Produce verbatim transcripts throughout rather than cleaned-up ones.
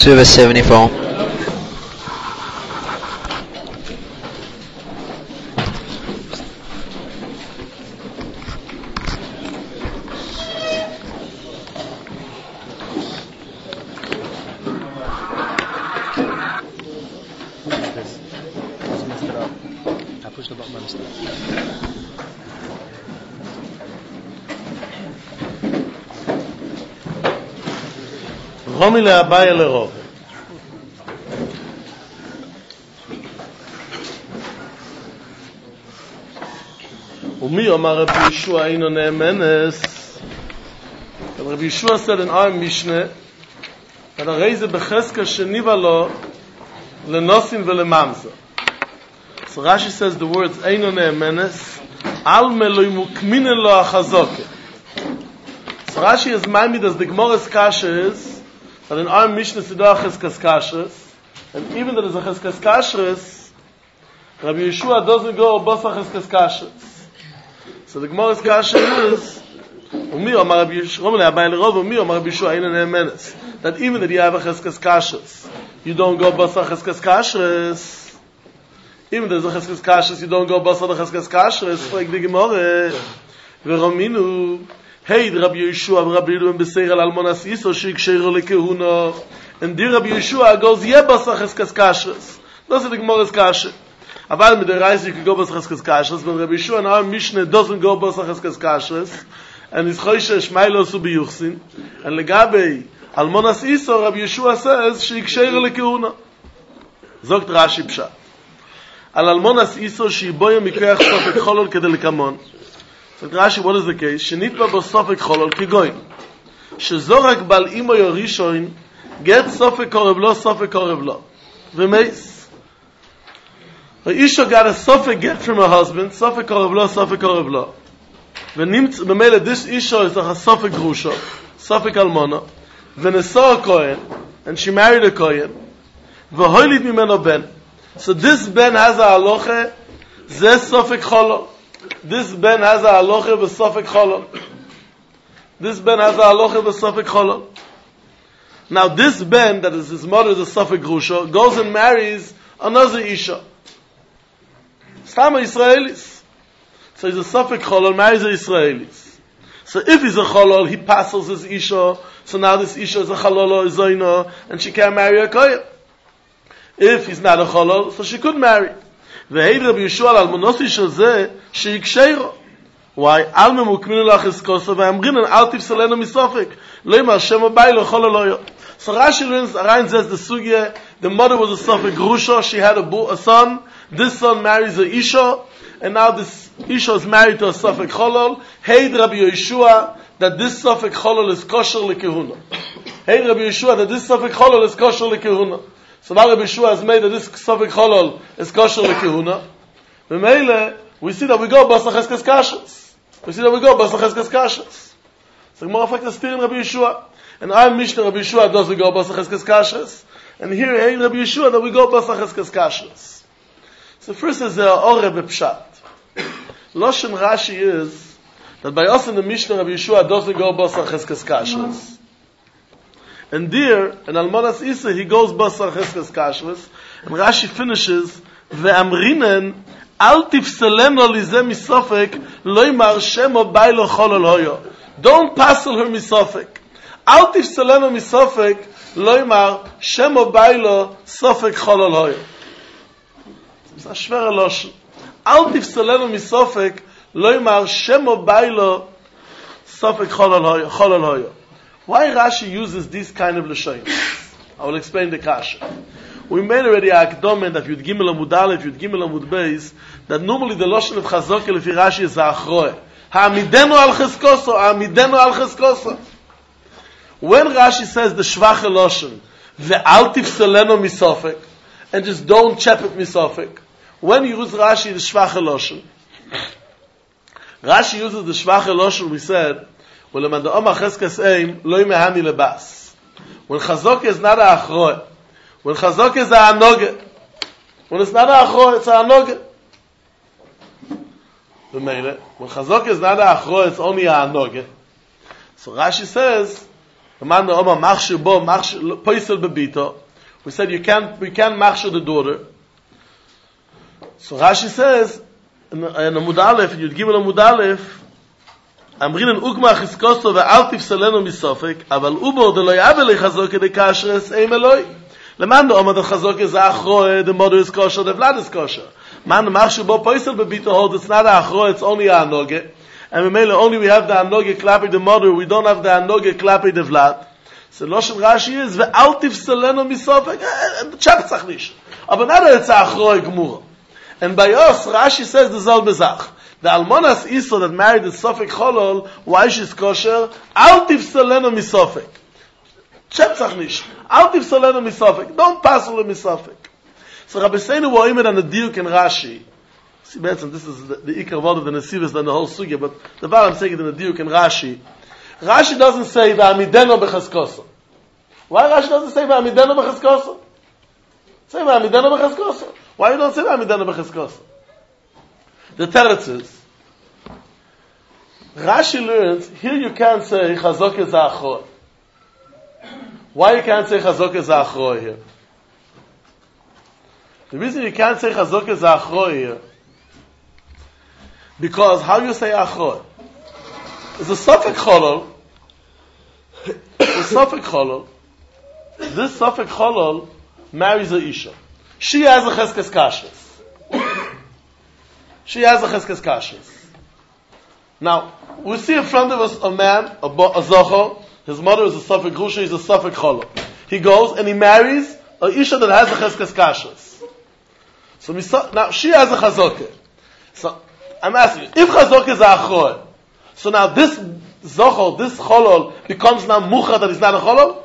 Two seventy-four. Romi le'abaya le'rov. Umi Omar Rabbi Yeshua eino ne'emenes. And Rabbi Yeshua said in our Mishnah that a reise becheska sheniva lo lenosim velemamza. So Rashi says the words eino ne'emenes al meloi mukmine lo achazoke. So Rashi is maimid as the Gemara's kasha is that in our Mishnah Siddha Cheskas Kashrus, and even that is a Cheskas Kashrus, Rabbi Yeshua doesn't go Basa Cheskas Kashrus. So the Gemara's Kasha is, Umi Omar Rabbi Yeshua, Umi Omar Rabbi Yeshua Eino Ne'emenes, that even that you have a Cheskas Kashrus, you don't go Basa Cheskas Kashrus. Even that there's a Cheskas Kashrus, you don't go Basa Cheskas Kashrus, like the Gemara, V'rominu, hey, Rabbi Yeshua, Rabbi Yehuda ben Beseir al Almonas Iso sheikshero lekehuna, and the Rabbi Yeshua goes yebas cheskas kashrus. That's the Gemara's kasha. Aval mit der Reise you can go bas cheskas kashrus, but Rabbi Yeshua in our Mishnah doesn't go bas cheskas kashrus, and his choishe shmailo su biyuchsin, and legabe Almonas Iso Rabbi Yeshua says sheikshero lekehuna. Zogt Rashi pshat. Al Almonas Iso shiboye mikeach sofek cholol kedel kamon. So Rashi, what is the case? Shenitba b'sofek cholol kigoyin. Shezorak bal imo yorishoin get sofek korev lo, sofek korev lo. V'meis. The Isha got a sofek get from her husband, sofek korev lo, sofek korev lo. V'nimt, b'mele, this Isha is a sofek grusha, sofek almona. V'neso a kohen, and she married a kohen. V'hoilit mimeno ben. So this ben has a haloche, zeh sofek cholol. This ben has a haloche v'sofek cholol. This ben has a haloche v'sofek cholol. Now this ben, that is his mother, is a sofek grusha, goes and marries another isha. Stama Israelis. So he's a sofek cholol, marries a Israelis. So if he's a cholol, he passes his isha, so now this isha is a cholol, is zoina, and she can't marry a kohen. If he's not a cholol, so she could marry. והיד רבי ישוע על אלמונוסי של זה שיקשרו. וואי, אל ממוקמינו לך אסקוסו ואמרינן אל תפסלנו מסופק. לא יאמר שם הבאי לא יכול לא יו. So Rashi learns, Arayin says the sugya, the mother was a sofek grusha, she had a, bo- a son, this son marries a isha, and now this isha is married to a sofek cholol. Heid Rabbi Yeshua that this sofek cholol is kosher lekehuna. Heid Rabbi Yeshua that this sofek cholol is kosher lekehuna. So now Rabbi Yeshua has made that this sofek cholol is kosher lekehuna. V'meile, we see that we go basa cheskas kashrus. We see that we go basa cheskas kashrus. So more effect is still in Rabbi Yeshua. And our Mishnah Rabbi Yeshua doesn't go basa cheskas kashrus. And here in Rabbi Yeshua that we go basa cheskas kashrus. So first is the ore bepshat. Loshen Rashi is that by us in the Mishnah Rabbi Yeshua doesn't go basa cheskas kashrus. And there, in Almonas Isa, he goes Basar Cheskas Kashrus, and Rashi finishes, Ve'amrinen, Al tifseleno lize misofek, lo yimar shemo bailo cholol hoyo. Don't passel her misofek. Al tifseleno misofek, lo yimar shemo bailo sofek cholol hoyo. It's a shver losh. Al tifseleno misofek, lo yimar shemo bailo sofek cholol hoyo. Why Rashi uses this kind of Lashonim? I will explain the kasha. We made already a akdomen that Yud Gimel Amud Aleph, Yud Gimel Amud Beis, that normally the Lashon of Chazok lefi Rashi is Ha'achroe. Ha'amidenu al cheskoso, ha'amidenu al cheskoso. When Rashi says the Shvache Lashon, ve'al tifseleno misofek, and just don't chep it misofek, when you use Rashi the Shvache Lashon, Rashi uses the Shvache Lashon, we said, when Chazok is not a achroe, when Chazok is a anoge, when it's not a achroe, it's a anoge. When Chazok is not a achroe, it's only a anoge. So Rashi says, The man the Oma machshir bo machshir poisel bebito. We said you can't we can't machshir the daughter. So Rashi says in the Amud Aleph, Yud Gimel Amud Aleph, Amrin en ukma chiskoso ve'al tifsalenu misofek, aval ubo de lo yavel lechazoke de kashrus eim eloi. Leman the Oma the chazoke is achroe, the mother is kosher, the vlad is kosher. Man the machshir bo poisel bebito hold it's not achroe, it's only a anoge. And we mainly only we have the anoge klapi the mother, we don't have the anoge klapi the vlad. So Loshen Rashi is ve'al tifsalenu misofek, the chaptzach nish. Aber not that it's achroe gemura. And by us, Rashi says the Zal Bezach. The Almonas Iso that married the Sofek Cholol, why she's kosher? Al tifsalenu misofek. Cheptzach nish. Al tifsalenu misofek. Don't pass on the misofek. So Rabbi Seinu Woimed and the Diuk in Rashi. See, Benson, this is the, the Iker word of the Nesivus than the whole Sugya, but the var I'm saying it in the Diuk in Rashi. Rashi doesn't say V'amideno b'chaskoso. Why Rashi doesn't say V'amideno b'chaskoso? Say V'amideno b'chaskoso. Why you don't say V'amideno b'chaskoso? The teretz is, Rashi learns, here you can't say Chazok is Achroy. Why you can't say Chazok is Achroy here? The reason you can't say Chazok is Achroy here, because how you say Achroy? It's a Sofek Cholol, a Sofek Cholol, this Sofek Cholol marries a Isha. She has a Cheskes Kashrus. She has a Cheskes Kashrus. Now, we see in front of us a man, a, bo- a Zocho, his mother is a Sofek Grusha, he's a Sofek Cholol. He goes and he marries a Isha that has a Cheskes Kashrus. So we saw, now she has a Chazokeh. So, I'm asking you, if Chazokeh is a Achroy, so now this Zocho, this Cholol, becomes now Mucha that is not a Cholol?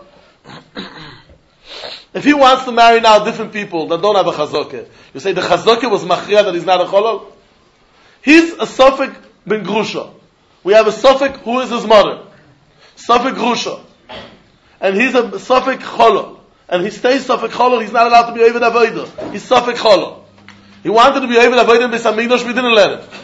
If he wants to marry now different people that don't have a chazokeh, you say the chazokeh was machriya that he's not a cholol? He's a Sofek ben Grusha. We have a Sofek who is his mother. Sofek Grusha. And he's a Sofek cholol. And he stays Sofek cholol, he's not allowed to be Oved Avodah. He's Sofek cholol. He wanted to be Oved Avodah in Beis Hamikdash, we didn't let him.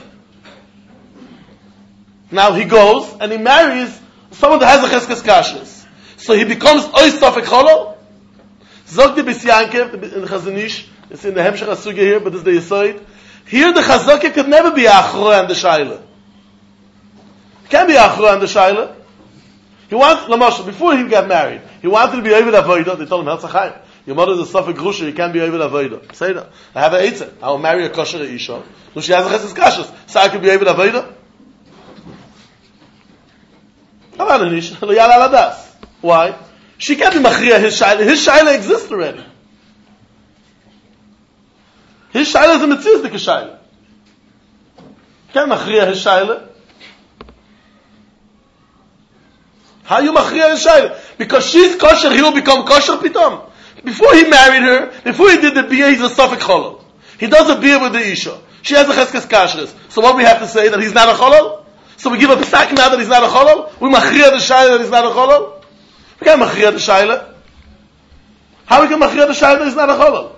Now he goes and he marries someone that has a cheskes kashrus. So he becomes Oy Sofek cholol. Zog the Bisyankev, in Chazanish, it's in the Hemshech HaSugya here, but it's the Yesoid. Here the Chazokeh could never be Achroy and the Shaila. He can't be Achroy and the Shaila. He wants, Lamoshe, before he got married, he wanted to be Oved Avodah. They told him, Herzachayim, your mother is a Sofek Grusha, you can't be Oved Avodah. Say that. I have an Eitzah. I will marry a kosher Isha. So she has a Chesed Kashrus. So I could be Oved Avodah? Havanish, Lo Yala Ladas. Why? She can't be machriya his shaila. His shaila exists already. His shaila is a mitzvah shaila. Can't machriya his shaila. How you machriya his shaila? Because she's kosher, he will become kosher pitom. Before he married her, before he did the biyah, he's a Sofek cholol. He does a biyah with the isha. She has a cheskes kashrus. So what we have to say that he's not a cholol? So we give a pesak now that he's not a cholol? We machriya the shaila that he's not a cholol? We can't machriya the shaila. How we can machriya the shaila that is not a cholol?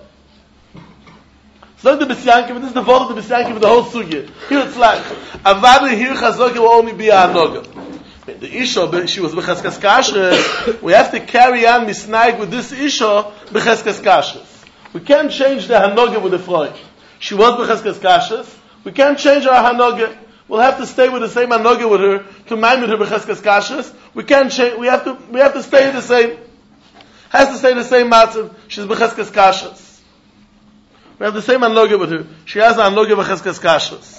So the Bisyankiv, this is the vote of the Bisyankiv of the whole sugya. Here it's like, Avada here Chazokeh will only be a Hanoga. The Isha, she was b'cheskes kashrus. We have to carry on misnaig with this Isha b'cheskes kashrus. We can't change the Hanoga with the Freud. She was b'cheskes kashrus. We can't change our Hanoga. We'll have to stay with the same Hanoga with her to mind with her b'cheskes kashrus. We can't change. We have to. We have to stay the same. Has to stay the same matzav. She's b'cheskes kashrus. We have the same Hanoga with her. She has an Hanoga b'cheskes kashrus.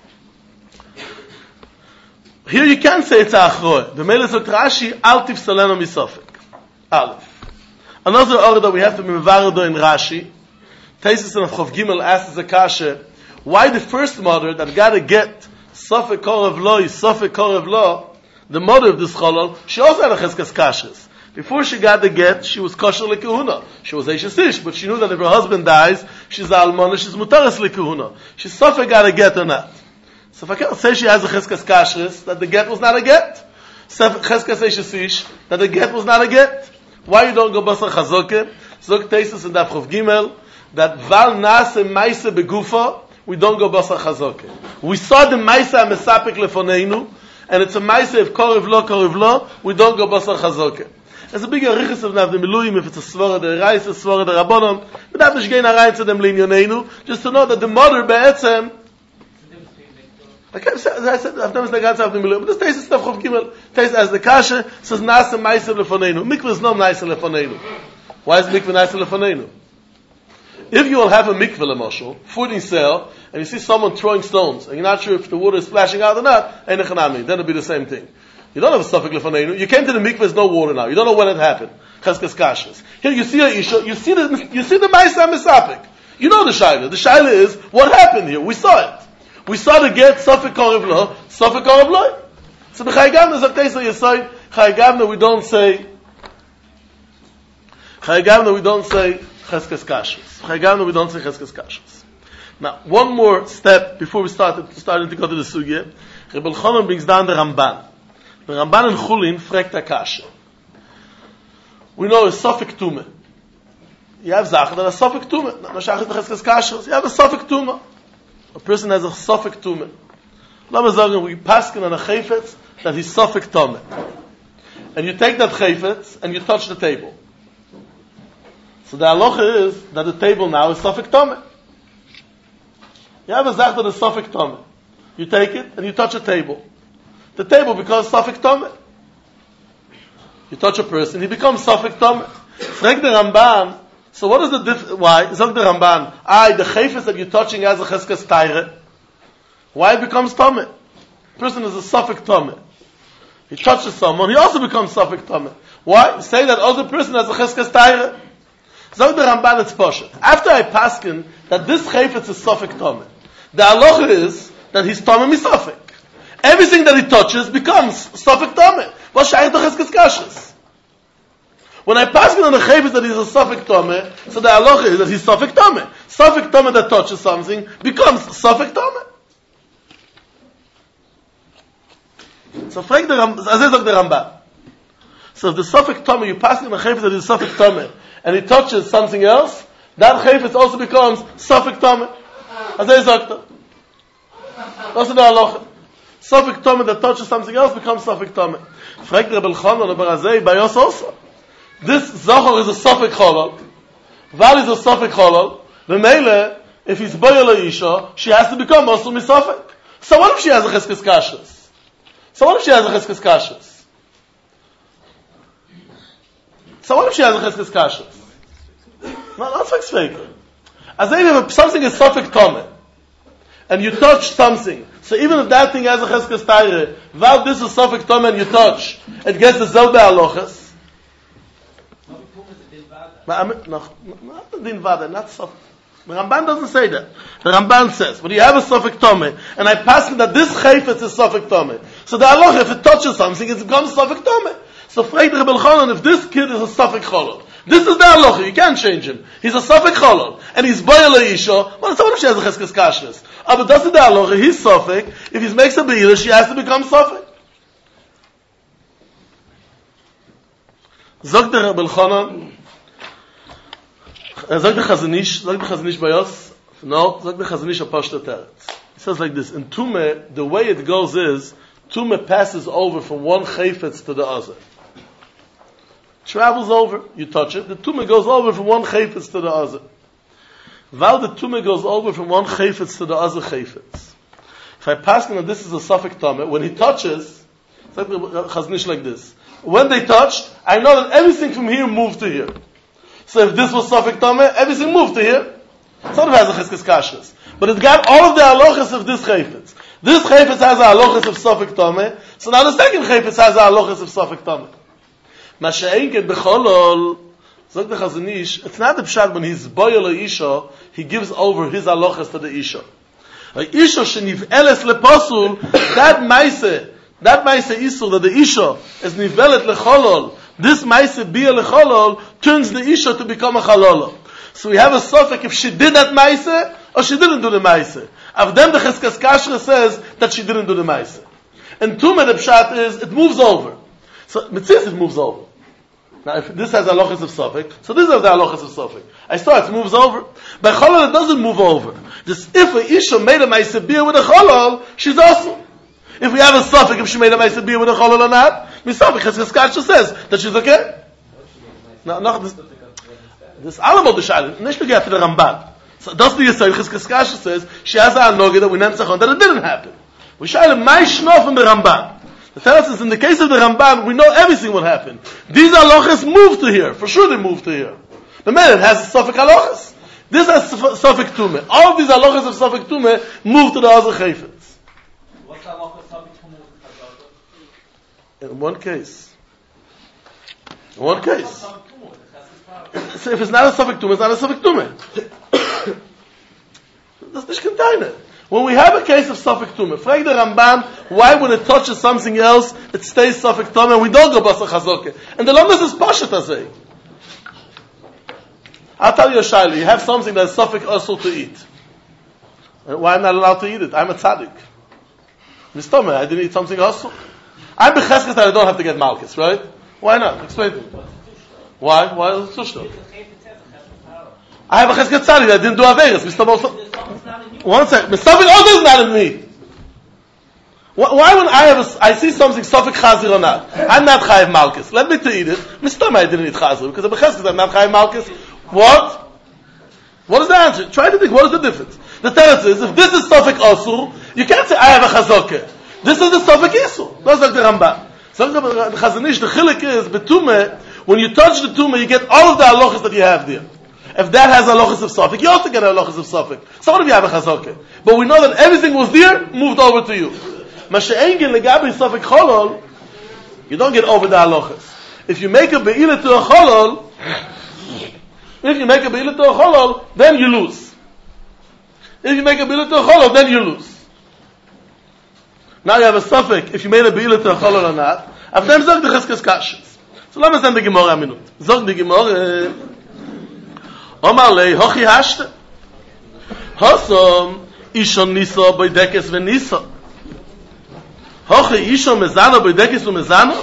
Here you can't say it's Achroy. The Melech Zot Rashi, Al tifsalenu misofek. Aleph. Another order that we have to be mevaredo in Rashi, Teisus and Chof Gimel asks the kasha, why the first mother that got to get Sofek Korev Lo, Sofek Korev Lo, the mother of this Cholol, she also had a Cheskes Kashrus. Before she got the get, she was kosher lekehuna. She was Eishes Ish, but she knew that if her husband dies, she's Almana, she's mutaras lekehuna. She's Sofek got a get or not. So if I can't say she has a cheskes kashrus, that the get was not a get. Cheskes Eishes Ish, that the get was not a get. Why you don't go basar chazokeh? Zok Teisus and Daf Chof Gimel, that val nase maise begufa, we don't go basar chazokeh. We saw the maise mesapik lefoneinu, and it's a maise of korev lo, korev lo, we don't go basar chazokeh. There's a big arichas of the miluim, if it's a svara, the reis, a svara, the rabbanon. But that is gain a rein to them linyanenu, just to know that the mother be'etzem, like I said, I said, I've never seen the ganze of the miluim, but this taste is stuff of Gimel. Taste as the kasha says nasa ma'aser lefonenu. Mikvah is no ma'aser lefonenu. Why is mikvah ma'aser lefonenu? If you will have a mikvah l'moshel, food in sale, and you see someone throwing stones, and you're not sure if the water is splashing out or not, then it'll be the same thing. You don't have a suffix lefanenu. You came to the mikvah, there's no water now. You don't know when it happened. Cheskes kashas. Here you see a isha, you see the you see the ma'isa misapik. You know the shaila. The shaila is what happened here. We saw it. We saw the get suffix korev lo, suffix korev lo. So the Chai Gavna Zaktesa Yesod, Chai Gavna we don't say Chai Gavna we don't say cheskes kashas. Chai Gavna we don't say cheskes kashas. Now, one more step before we start starting to go to the sugya. Reb Elchanan brings down the Ramban. The Ramban in Chulin fragt a kasha. We know a suffix tume. You have zachen that a suffix tume. Not shachit cheskes kashas. You have a suffix tume. A person has a suffix tume. Let me say we paskin on a chayfetz that he's suffix tume. And you take that chayfetz and you touch the table. So the halacha is that the table now is suffix tume. You have a zach that is suffix tume. You take it and you touch a table. The table becomes suffix tume. You touch a person, he becomes suffix tume. Frag the Ramban. So what is the diff? Why? Zog the Ramban. Ah, the chayfetz that you're touching has a cheskes taire. Why it becomes tume? Person is a suffix tume. He touches someone, he also becomes suffix tume. Why? Say that other person has a cheskes taire. Zog the Ramban, it's poshet. After I paskin that this chayfetz is suffix tume, the halacha is that he's tume misafik. Everything that he touches becomes suffix tume. What shayach the cheskes kashas? When I paskin on the chayfetz that he's a suffix tume, so the halacha is that he's suffix tume. Suffix tume that touches something becomes suffix tume. So frag the Ramban, as zog the Ramban. So if the suffix tume, you pass in a chayfetz that is suffix tume, and he touches something else, that chayfetz also becomes suffix tume. As I zog. That's the halacha. Suffix tume that touches something else becomes suffix tume. Frag the Reb Elchanan over Azay by us also. This zachor is a suffix cholol. Val is a suffix cholol. The mele, if he's boyel isha, she has to become also misafik. So what if she has a cheskes kashas? So what if she has a cheskes kashas? So what if she has a cheskes kashas? No, that's like fake. As if something is suffix tume, and you touch something, so even if that thing has a cheskes taire, while this is suffix tume and you touch, it gets the zelbe alochas. Not the din vada, not suffix. The Ramban doesn't say that. The Ramban says, when you have a suffix tume, and I pass it that this chayfetz is suffix tume, so the halacha, if it touches something, it becomes suffix tume. So frag the Reb Elchanan, if this kid is a suffix cholol, this is the halacha, you can't change him. He's a suffix cholol, and he's boyel isha, well, it's not if she has a cheskes kashas. Ah, but that's the halacha, he's suffix, if he makes a beila, she has to become suffix. Zog the Reb Elchanan, Zog the Chazanish, Zog the Chazanish bayos, no, Zog the Chazanish apashta teretz. He says like this, in Tumeh, the way it goes is, Tumeh passes over from one chayfetz to the other. Travels over, you touch it, the Tumeh goes over from one chayfetz to the other. While the Tumeh goes over from one chayfetz to the other chayfetz. If I pass him that this is a suffix Tumeh, when he touches, it's like the Chazanish like this. When they touched, I know that everything from here moved to here. So if this was suffix Tumeh, everything moved to here. So it has a cheskes kashas. But it got all of the halachas of this chayfetz. This chayfetz has a halachas of suffix Tumeh, so now the second chayfetz has a halachas of suffix Tumeh. Masha'enket becholol, zog the Chazanish, it's not the pshat when he's boyel a isha, he gives over his halachas to the isha. A isha sheniv eles leposul, that maise, that maise isur, that the isha is nivelet lecholol, this maise bia lecholol, turns the isha to become a chalolo. So we have a suffix if she did that maise, or she didn't do the maise. Of them the cheskes kashra says that she didn't do the maise. And tumah the pshat is, it moves over. So, mitzvah it moves over. Now, if this has halachas of suffix, so this has the halachas of suffix. I saw it moves over. By cholol, it doesn't move over. Just if a isha made a ma'aseh bia with a cholol, she's awesome. If we have a suffix, if she made a ma'aseh bia with a cholol or not, misafik cheskes kashra says that she's okay. No, no, this, this Alamo the Shaila, nicht begat to the Ramban. So that's the Yisrael Chizkes Kasha says, she has a noga that we named Sachon, that it didn't happen. We Shaila, my shnof in the Ramban. The tell us in the case of the Ramban, we know everything what happened. These halachas moved to here. For sure they moved to here. The man it has Sofik halachas. This has Sofik Tumeh. All of these halachas of Sofik Tumeh moved to the Azer Chayfetz. What's halacha Sofik Tumeh with In one case. In one case. So if it's not a Sofik Tumeh, it's not a Sofik Tumeh. That's nicht container. When we have a case of Sofik Tumeh, frag the Ramban, why when it touches something else, it stays Sofik Tumeh, and we don't go Basar Chazokeh. And the Lamas is Pashat Azeh. I'll tell you a shayla, you have something that is Sofik Asur to eat. Why am I not allowed to eat it? I'm a tzaddik. Mistomeh, I didn't eat something Asur. I'm becheskes that I don't have to get Malkus, right? Why not? Explain to me. Why? Why is it Tushno? I have a chesed tzaddik, I didn't do Averis. Mistomeh. One second. Something else is not in me. Why when I have a, I see something Sofik Chazir or not? I'm not Chayiv Malkus. Let me to eat it. Mistomeh, I didn't eat Chazir because I'm becheskes I'm not Chayiv Malkus. What? What is the answer? Try to think. What is the difference? The teretz is, if this is Sofik Asur, you can't say, I have a Chazokeh. This is the Sofik Isur. That's like the Ramban. So the Chazanish, the Chilik is, Betumeh, when you touch the Tumeh, you get all of the halachas that you have there. If that has halachas of Sofik, you also get halachas of Sofik. Some of you have a Chazokeh. But we know that everything was there, moved over to you. Masha'engin legabi Sofik Cholol, you don't get over the halachas. If you make a Be'ilah to a Cholol, if you make a Be'ilah to a Cholol, then you lose. If you make a Be'ilah to a Cholol, then you lose. Now you have a suffix, if you made a Be'ilah to a Cholol or not. After them, zog the Cheskes Kashis. So let me send the Gemara a minute. Zog the Gemara, Omar lei, hochi hashte. Hosom, ishon niso, boidekes ve niso. Hochi ishon mezano, boidekes ve mezano.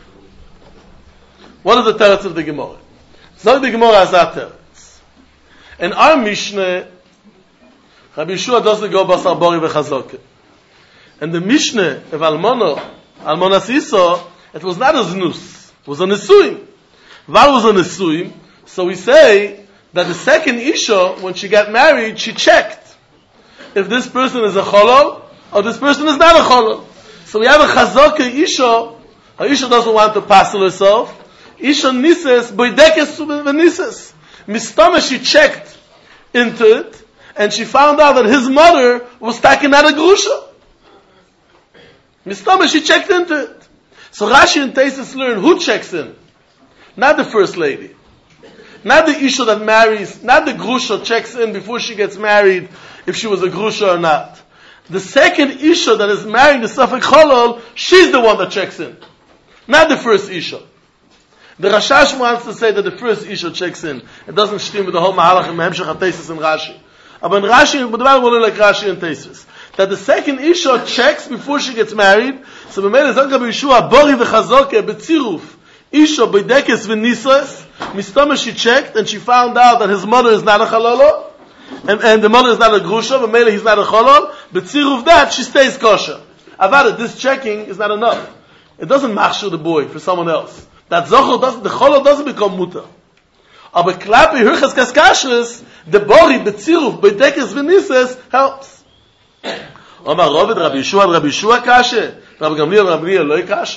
What is the teretz of the Gemara? Zog the Gemara as that teretz. In our Mishnah, Rabbi Yeshua doesn't go basar bori v'chazokeh. And the Mishnah of Almono, Almonas Iso, it was not a znus. It was a nesuim. Val was a nesuim. So we say that the second Isha, when she got married, she checked if this person is a cholol or this person is not a cholol. So we have a chazokeh Isha. Her Isha doesn't want to passel herself. Isha nises, boidekes v'nises. Mistama, she checked into it, and she found out that his mother was taking out a grusha. Mistama, she checked into it. So Rashi and Taisus learn who checks in. Not the first lady. Not the Isha that marries, not the grusha checks in before she gets married, if she was a grusha or not. The second Isha that is marrying the Sofik Cholol, she's the one that checks in. Not the first Isha. The Rashash wants to say that the first Isha checks in. It doesn't stem with the whole Mahalach in Mehemshech HaTeisus and Rashi. But in Rashi, but the Bible will like Rashi and Teisus. That the second Isha checks before she gets married. So b'meila Zog Rabbi Yeshua, Bori v'chazokeh b'tziruf. Isha b'dekes v'nisas. Mistama, she checked and she found out that his mother is not a chalolo. And, and the mother is not a grusha. B'meila he's not a chalol. B'tziruf that, she stays kosher. Avada, this checking is not enough. It doesn't machshir the boy for someone else. That zochel doesn't, the cholol doesn't become muta. Aber klapi hirchas kaskashres, the bori b'tziruf b'dekes v'nisas helps. Omar Rovid, Rabbi Yeshua, Rabbi Yeshua kashe, Rabbi Gamliel, Rabbi Gamliel loy kashe.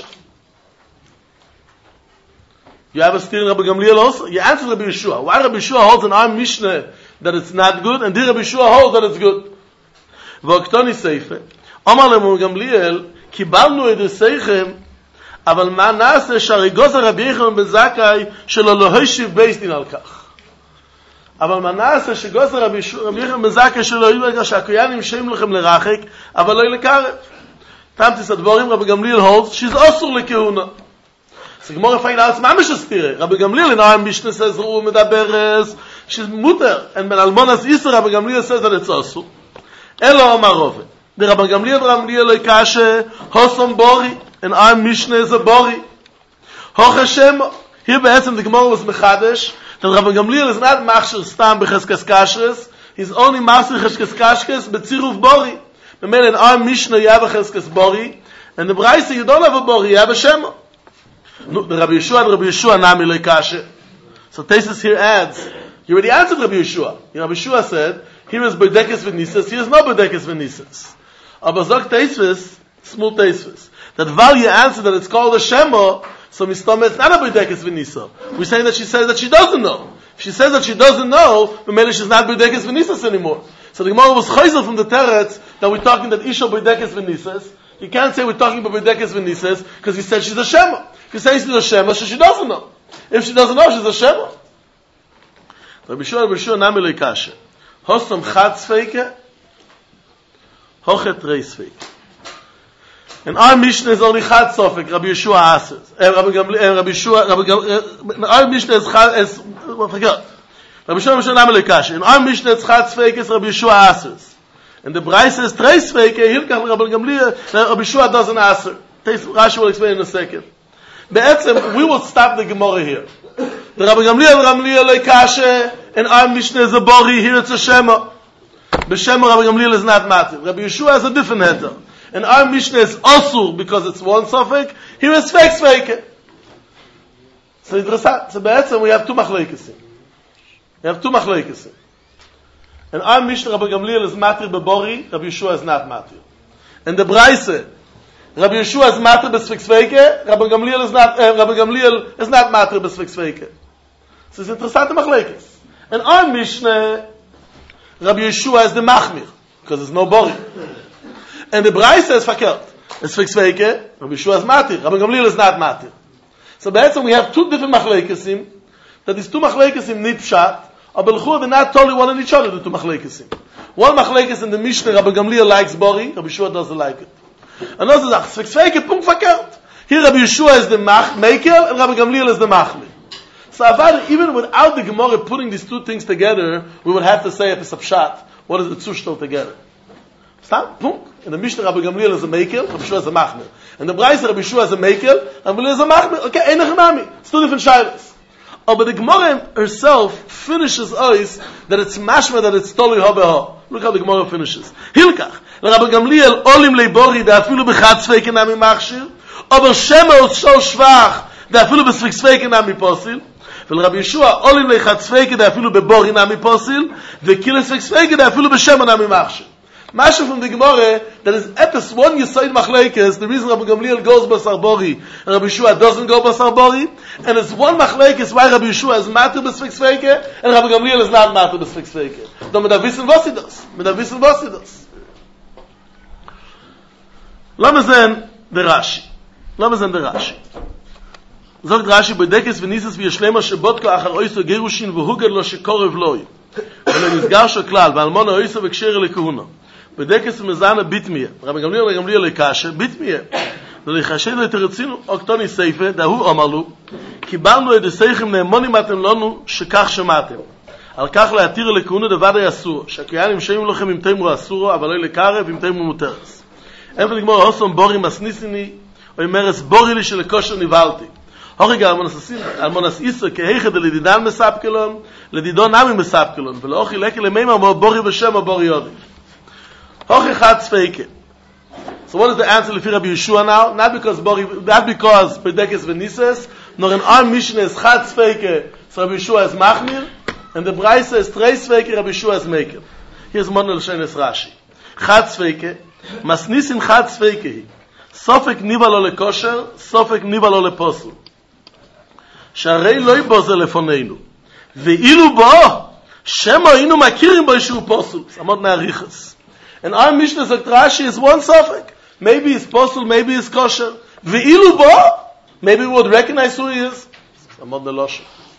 You have a steer in Rabbi Gamliel also? You answer Rabbi Yeshua. Why Rabbi Yeshua holds in our Mishnah that it's not good, and did Rabbi Yeshua hold that it's good? V'oktoni seife. Omar Rabbi Gamliel, kibalnu edu seichem, אבל מה נעשה שהריגוס הרבי יחנון בן זכאי שלא לא השיב בייס דין על כך. אבל מה נעשה שגוס הרבי יחנון בן זכאי שלא יהיו לכך שהכוינים שאים לכם לרחק, אבל לא לקרב. תמתיס הדבורים רבי גמליאל הולד, שזה אסור לכהונה. אז גמור רפאי לארץ מה משסתירה? רבי גמליאל אינו משנה says, הוא מדבר, she's mutter, and ben almonas iser רבי גמליאל says that it's אסור. אלא אומר רובד. רבי גמליאל רבי גמליאל לא קשה, הוסם בורי, and our Mishnah is a bori. Hoch Hashem, here be'etzem the Gemara was mechadesh, that Rabbi Gamliel is not machshir stam b'cheskes kashrus, he's only machshir cheskes kashrus b'tziruf bori. Remember in our Mishnah you have a cheskes bori, and the Braisa you don't have a bori, you have a shema. No, the Rabbi Yeshua, the Rabbi Yeshua nami lo kashe. So Taisus here adds, you already answered Rabbi Yeshua. You know, Rabbi Yeshua said, here is Bodekes v'Nisas, here is no Bodekes v'Nisas. Aber sagt Taisus, small Taisus, that while you answer that it's called a Shema, so Mistama, it's not a Bodekes v'Nisa. We're saying that she says that she doesn't know. If she says that she doesn't know, then maybe she's not Bodekes v'Nisas anymore. So the Gemara was chayzel from the Teretz that we're talking that Isha Bodekes v'Nisas. You can't say we're talking about Bodekes v'Nisas because he said she's a Shema. If you say she's a Shema, so she doesn't know. If she doesn't know, she's a Shema. Rabbi Yeshua, Rabbi Yeshua, nami lo kashe. Hostam chad sveike, hochet rei sveike. And our Mishnah is only chad sofek, Rabbi Yeshua asers. Rabbi Yeshua, Rabbi our Mishnah is chad, is, I forgot. Rabbi Yeshua, Rabbi Yeshua, nami lo kashe. And our Mishnah is chad sveike, is Rabbi Yeshua asers. And the Braisa is trei sveike, hilkach Rabbi Gamliel, Rabbi Yeshua doesn't aser. Rashi will explain in a second. Be'etzem, we will stop the Gemara here. The Rabbi Gamliel, Gamliel lo kashe, and our Mishnah is a bori, here it's a Shema. B'Shema Rabbi Gamliel is not matir. Rabbi Yeshua has a different heter. And our Mishnah is Osur because it's one suffix. Here is Sveik Sveike. So interessant. So be'etzem we have two machleukesim. We have two machleukesim. And our Mishnah, Rabbi Gamliel is matir b'bori, Rabbi Yeshua is not matir. And the Braise, Rabbi Yeshua is matir b'Sveik Sveike, Rabbi Gamliel is not, uh, Rabbi Gamliel is not matir b'Sveik Sveike. So it's interessant machlekes. And our Mishnah, Rabbi Yeshua is the machmir because there's no bori. And the Braise is fakert. It's Sveik Sveike, Rabbi Yeshua is matir, Rabbi Gamliel is not matir. So basically we have two different machlekesim. That these two machlekesim need pshat, but they're not totally one on each other. The two machlekesim. One machlekes in the Mishnah, Rabbi Gamliel likes bori, Rabbi Yeshua doesn't like it. Another is Sveik Sveike, punkt fakert. Here Rabbi Yeshua is the mach makel and Rabbi Gamliel is the machmir. So Avad, even without the Gemara putting these two things together, we would have to say if it's a pshat, what is the tzushtel together? Stop, punk. In the Mishnah, Rabbi Gamliel is a makel, Rabbi Yeshua is a machmir. In the Braise, Rabbi Yeshua is a makel, Rabbi Gamliel is a machmir. Okay, einach nami. It's two different shaylas. Oh, but the Gemara herself finishes us that it's mashma, that it's toli ha. Look how the Gemara finishes. Hilkach. Rabbi Gamliel, olim leibori, da afilu b'chad sveike nami machshir, aber shema is so schwach, da afilu b'sveik sveike nami posil, ולרבי ישוע, עולים ליחד ספקה דה אפילו בבורי נמי פוסיל, וקיל ספק ספקה דה אפילו בשם נמי מחשב. משהו from the Gemara, that is epis one Yesod Machlekes, the reason Rabbi Gamliel goes Basar Bori, and Rabbi Yeshua doesn't go Basar Bori, and it's one Machlekes why Rabbi Yeshua is matir b'sfik sveike, and Rabbi Gamliel is not matir b'sfik sveike. Doch mit der Wissen, was sie das? Mit der Wissen, was sie das? Lass uns sehen, der Rashi. Lass uns sehen, der Rashi. Sagt Rashi, Bodekes v'Nisas v'yeshlema shebotko achar oiso gerushin v'hugad lo shekorev loi. ולנסגר שכלל, ואלמון האויסו וקשר לכהונה. בדקס ומזנה ביטמיה. רבי גמליאל וגמליאל לקשה, ביטמיה. ולחשד לתרצינו, אוקטוני סייפה, דהו אמרו, קיבלנו את הסייכים נאמונים אתם לנו, שכך שמעתם. על כך להתיר לכהונה דוודאי אסור, שהקיינים שאים לכם אם תאמרו אסורו, אבל לא לקרב אם תאמרו מותרס. איפה לגמור, הוסום בורי מסניסיני, או אמרס בורי לי שלכושר נבלתי. הורגע אלמונס איסו כהיכד לדידן מספקלון, לדידון נמי מספקלון, ולאוכי לקי למימה מו בורי בשם או בורי יודי. הוכי חד ספיקה. So what is the answer לפי רבי ישוע now? Not because bori, not because Bodekes v'Nisas, nor in our Mishnah is chad sfeike, so Rabbi Yeshua is machmir, and the Braise is trei sfeike, Rabbi Yeshua is mekel. Here's one of the Shenes Rashi. Chad sfeike, masnisin chad sfeike hi. Sofek niva lo lekosher, sofek niva lo leposl. שהרי לא יבוזה לפוננו ואילו בו שמה היינו מכירים בו שהוא פוסל. אמרת נעריכס, and our Mishnah sagt Rashi is one suffix, maybe it's posel, maybe it's kosher, ואילו בו maybe we would recognize who he is. אמרת נלושה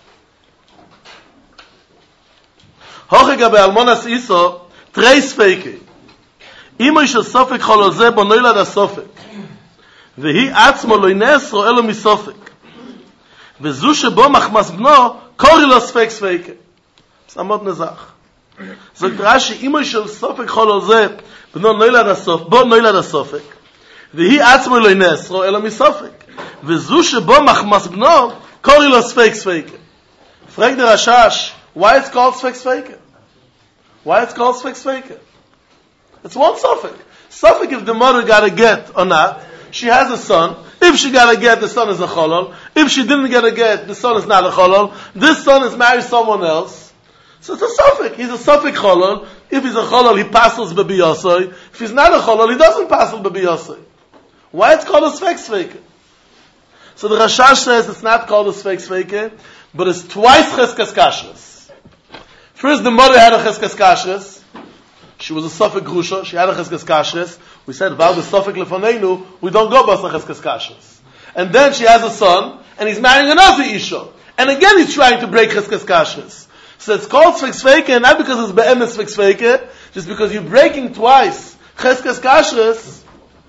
הוכגה באלמונס איסו תרי ספיקי אימו יש הסופק חולו זה בו נוילד הסופק והיא עצמו לא ינסרו אלו מסופק וזו שבו מחמס בנו קורי לו ספק ספקה. סמות נזח. זאת רש"י, אימו של סופק חולו זה בנו נוילד הסופק, בו נוילד הסופק, והיא עצמו לא ינסרו אלא מסופק. וזו שבו מחמס בנו קורי לו ספק ספקה. Frag the Rashash, why it's called ספק ספקה? Why it's called ספק ספקה? It's one suffix. Suffix if the mother got a get or not. she has a son. If she got a get, the son is a cholol. If she didn't get a get, the son is not a cholol. This son is married to someone else. So it's a suffix. He's a suffix cholol. If he's a cholol, he passes b'biyosoi. If he's not a cholol, he doesn't pass b'biyosoi. Why it's called a sfeik sveike? So the Rashash says it's not called a sfeik sveike, but it's twice cheskas kashrus. First, the mother had a cheskas kashrus. She was a suffix grusha. She had a cheskas kashrus. We said, "Val the suffix lefonenu." We don't go by cheskas kashrus. And then she has a son, and he's marrying another isha. And again, he's trying to break cheskas kashrus. So it's called sfeik sveike, not because it's be'emes sfeik sveike, just because you're breaking twice cheskas kashrus.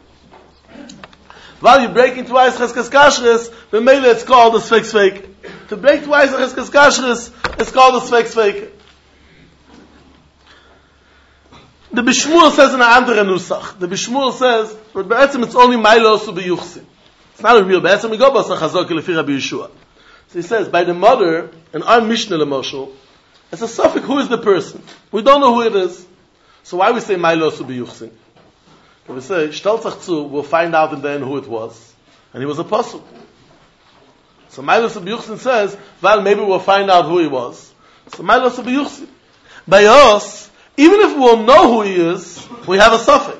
While you're breaking twice cheskas kashrus, the mele it's called a sfeik sveike. To break twice a cheskas kashrus, it's called a sfeik sveike. The Bishmuel says in a andere nusach. The Bishmuel says, but be'etzim it's only milo osu b'yuchsin. It's not a real be'etzim. We go b'asa chazok lefi Rabbi Yeshua. So he says, by the mother, in our Mishnah l'moshel, it's a suffix, who is the person? We don't know who it is. So why we say milo osu b'yuchsin? We say, Shtel Tzachzu, we'll find out in the end who it was. And he was a apostle. So Mailos B'Yuchsin says, well, maybe we'll find out who he was. So Mailos B'Yuchsin. By us, even if we'll know who he is, we have a suffix.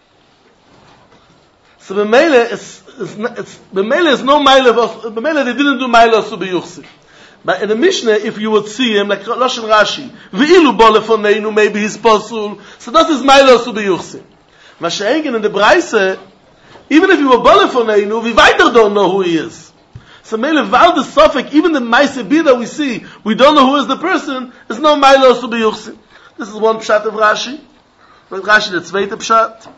So B'Mele is, it's, B'Mele is no Mailos, B'Mele they didn't do Mailos B'Yuchsin. But in the Mishnah, if you would see him, like Lashon Rashi, V'ilu bo lefoneinu, maybe he's pasul. So that is Mailos B'Yuchsin. Mashengen in the Braise, even if you were Balefoneinu, we weiter don't know who he is. So Mele Val the suffix, even the Maise Bida we see, we don't know who is the person, is no Mailos B'Yuchsin. This is one pshat of Rashi. But Rashi the zweite pshat.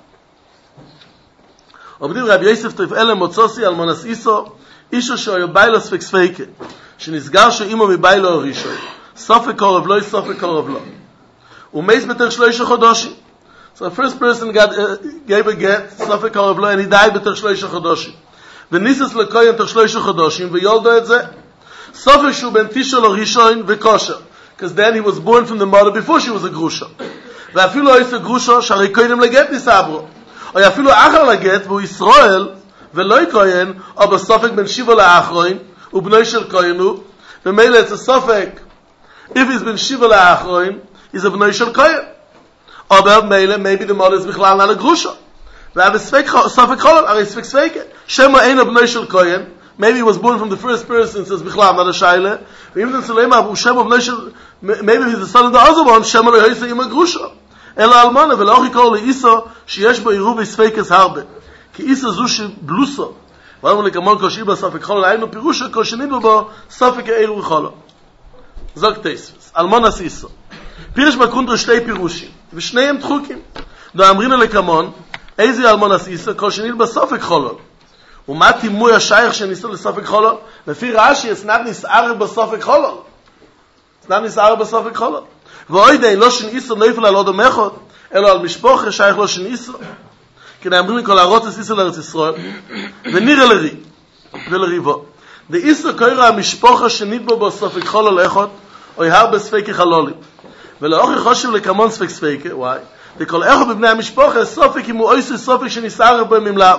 Obdiv Rabbi Yosef Toif Ele Motzosi al Monas Iso, Isho Shoyo Bailos Fexfeike, Shenizgar Sho Imo Mi Bailo Orisho, Sofek Korov Lo, Sofek Korov Lo. Umeis Beter Shloisha Chodoshi. So the first person got, uh, gave a get, Sofek Korov Lo, and he died Beter Shloisha Chodoshi. V'nisis Lekoyen Ter Shloisha Chodoshim, V'yoldo Et Zeh. Sofek Shu Ben Tishol Orishoin V'kosher. Because then he was born from the mother before she was a grusha. Ve'afilu ois a grusha, shari koinem leget nisabro. Or afilu achar leget, v'u Yisrael, ve'loi koyen, or b'sofek ben shiva la'achroin, u'bnoi shel koyenu, ve'meile it's a sofek, if he's ben shiva la'achroin, he's a bnoi shel koyen. Or be'meile, maybe the mother is bichlal not a grusha. Ve'av sofek cholol, are sofek sveke. Shema ein a bnoi shel koyen, maybe he was born from the first person, says bichlal not a shayle. Even in Sulema, Shema bnoi shel, maybe he's the son of the other one, Shema lo yoyse ima grusha. Ela almana, ve'lo chikor le'iso, sheyesh bo iru v'sfeikes harbe. Ki isa zu she bluso. V'amu lekamon kol shiba sofek cholo, aynu pirusha, kol shenidu bo, sofek eiru v'cholo. Zog teisves. Almonas iso. Pirish bakundro shtei pirushim. V'shneim tchukim. Do amrina lekamon, eizi almonas iso, kol shenidu bo sofek cholo. ומה תימוי השייך שניסו לסופק חולו? לפי רש"י, it's not נסער בסופק חולו. It's not נסער בסופק חולו. ואוידי, לא שניסו נויפל על עוד המחות, אלא על משפוח השייך לא שניסו. כי נאמרים לי כל הרוץ הסיסו לארץ ישראל, ונראה לרי, ולריבו. דאיסו קוירה המשפוח השנית בו בסופק חולו לאחות, או יהר בספקי חלולים. ולאוכי חושב לכמון ספק ספקי, וואי, וכל איכו בבני המשפוח, סופק אם הוא אויסו סופק שניסער בו ממלאב.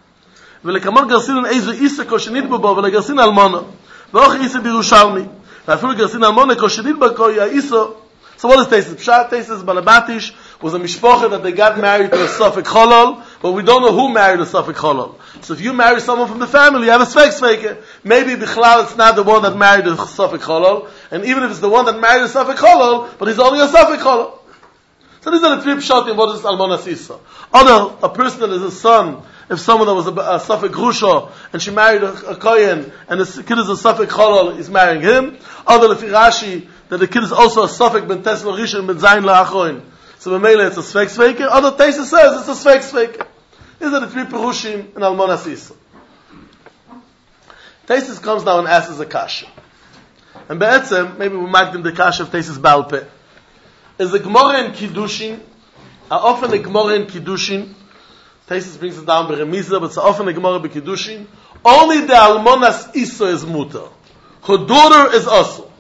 ולכמון גרסין איזו איסה קושנית בו, ולגרסין אלמונה. ואוכי איסה בירושלמי. ואפילו גרסין אלמונה קושנית בו, קוי האיסו. So what is Tesis? Pshat Tesis Balabatish was a mishpocha that they got married to a Sofek Cholol, but we don't know who married a Sofek Cholol. So if you marry someone from the family, you have a Sfek Sveke. Maybe Bichlal it's not the one that married a Sofek Cholol, and even if it's the one that married a Sofek Cholol, but he's only a Sofek Cholol. So these are the three pshatim, what is Almana Sisa. Other, a person that is a son, if someone that was a, a Safek Grusha, and she married a, a Kohen, and the kid is a Safek Cholol, is marrying him. Other, Lefi Rashi, that the kid is also a Safek Ben Tesla Rishon Ben Zayin La'achoin. So B'meila it's a Sfek Sveke. Other Tesis says it's a Sfek Sveke. These are the three Perushim in Almana Sisa. Tesis comes now and asks as a Kasha. And Be'etzem, maybe we might give the Kasha of Tesis Balpe. Is the Gemara in Kiddushin, often the Gemara in Kiddushin, Tesis brings it down by Remisa, but so often the Gemara by Kiddushin, only the Almonas Isa is muter. Her daughter is also.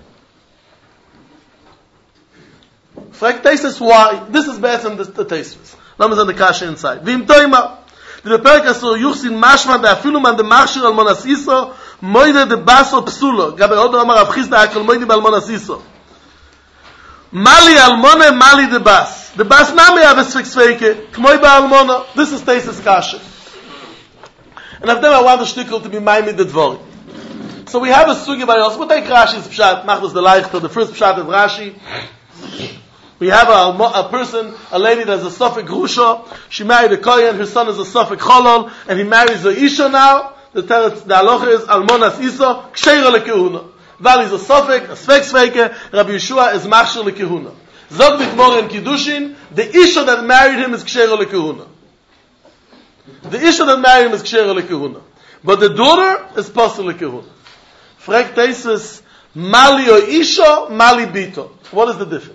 Frag Tesis why? This is better than the, the Tesis. Let me say the Kasha inside. Vim Toima. The Perek Asur Yuchsin Mashma da afilu man de machshir almonas iso moide de baso psulo. Gabe Odo Amar Rav Chisda akol moide balmonas iso. Mali almone, mali de bas. The bas nami have a six fake. Kmoi ba almona. This is Teisus Kasha. And of them I want the shtickle to be maimid the dvori. So we have a sugi by us. What take Rashi's pshat? Machdus the Leichter. The first pshat is Rashi. We have a, a person, a lady that's a Suffolk Grusha. She married a Kohen. Her son is a Suffolk Cholol, and he marries a Isha now. The teretz, the halacha is almonas Isa ksheira lekehuna. Val is a Suffolk, a Svek Sveke. Rabbi Yeshua is machshir lekehuna. Zog the Gemara in Kiddushin. The Isha that married him is ksheira lekehuna. The Isha that married him is ksheira lekehuna. But the daughter is pasul lekehuna. Frek Teisus, Mali o Isha, Mali Bito. What is the difference?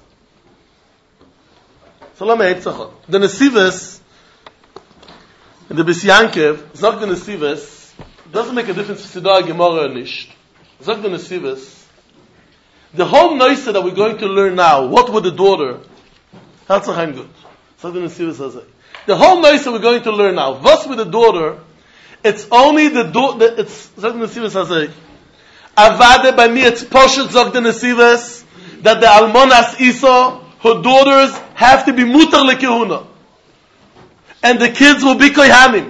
So let me Eitzachot. The Nesivos, in the Bisyankev, Zog the Nesivos, doesn't make a difference if Siddha Gemara or Nisht. Zog the Nesivos, the whole Noise that we're going to learn now, what with the daughter, Herzachim good. Zog the Nesivos has it. The whole Noise that we're going to learn now, what's with the daughter, it's only the daughter, it's, Zog the Nesivos has it, Avade by me, it's Poshet Zog the Nesivos, that the Almonas Isa, her daughters have to be mutar lekehuna, and the kids will be kohanim.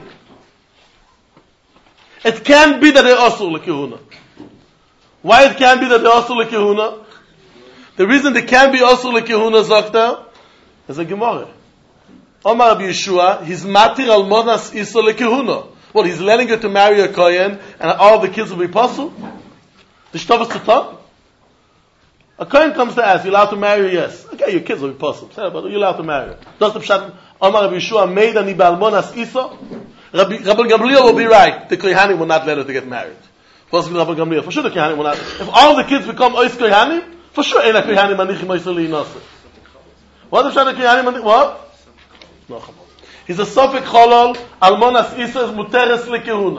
It can't be that they're asur lekehuna. Why it can't be that they're asur lekehuna? The reason they can't be asur lekehuna, Zokta, is a Gemara. Omar Rabbi Yeshua, he's matir almonas isa lekehuna. Well, he's letting her to marry a kohen, and all the kids will be pasul. The shtavas to talk. A Kohen comes to ask, you allowed to marry her? Yes. Okay, your kids will be possible. But you're allowed to marry her. Does the Pshat, Omar Rabbi Yeshua made ani balmonas Isa? Rabbi Gamliel will be right. The Kohanim will not let her to get married. What's with Rabbi Gamliel? For sure the Kohanim will not. If all the kids become Ois Kohanim, for sure ain't a Kohanim manichim Oisali Yinasa. What the Pshat of Kohanim manichim? What? No, come on. He's a Sofik Cholol, Almonas Isa is muteres lekehuna.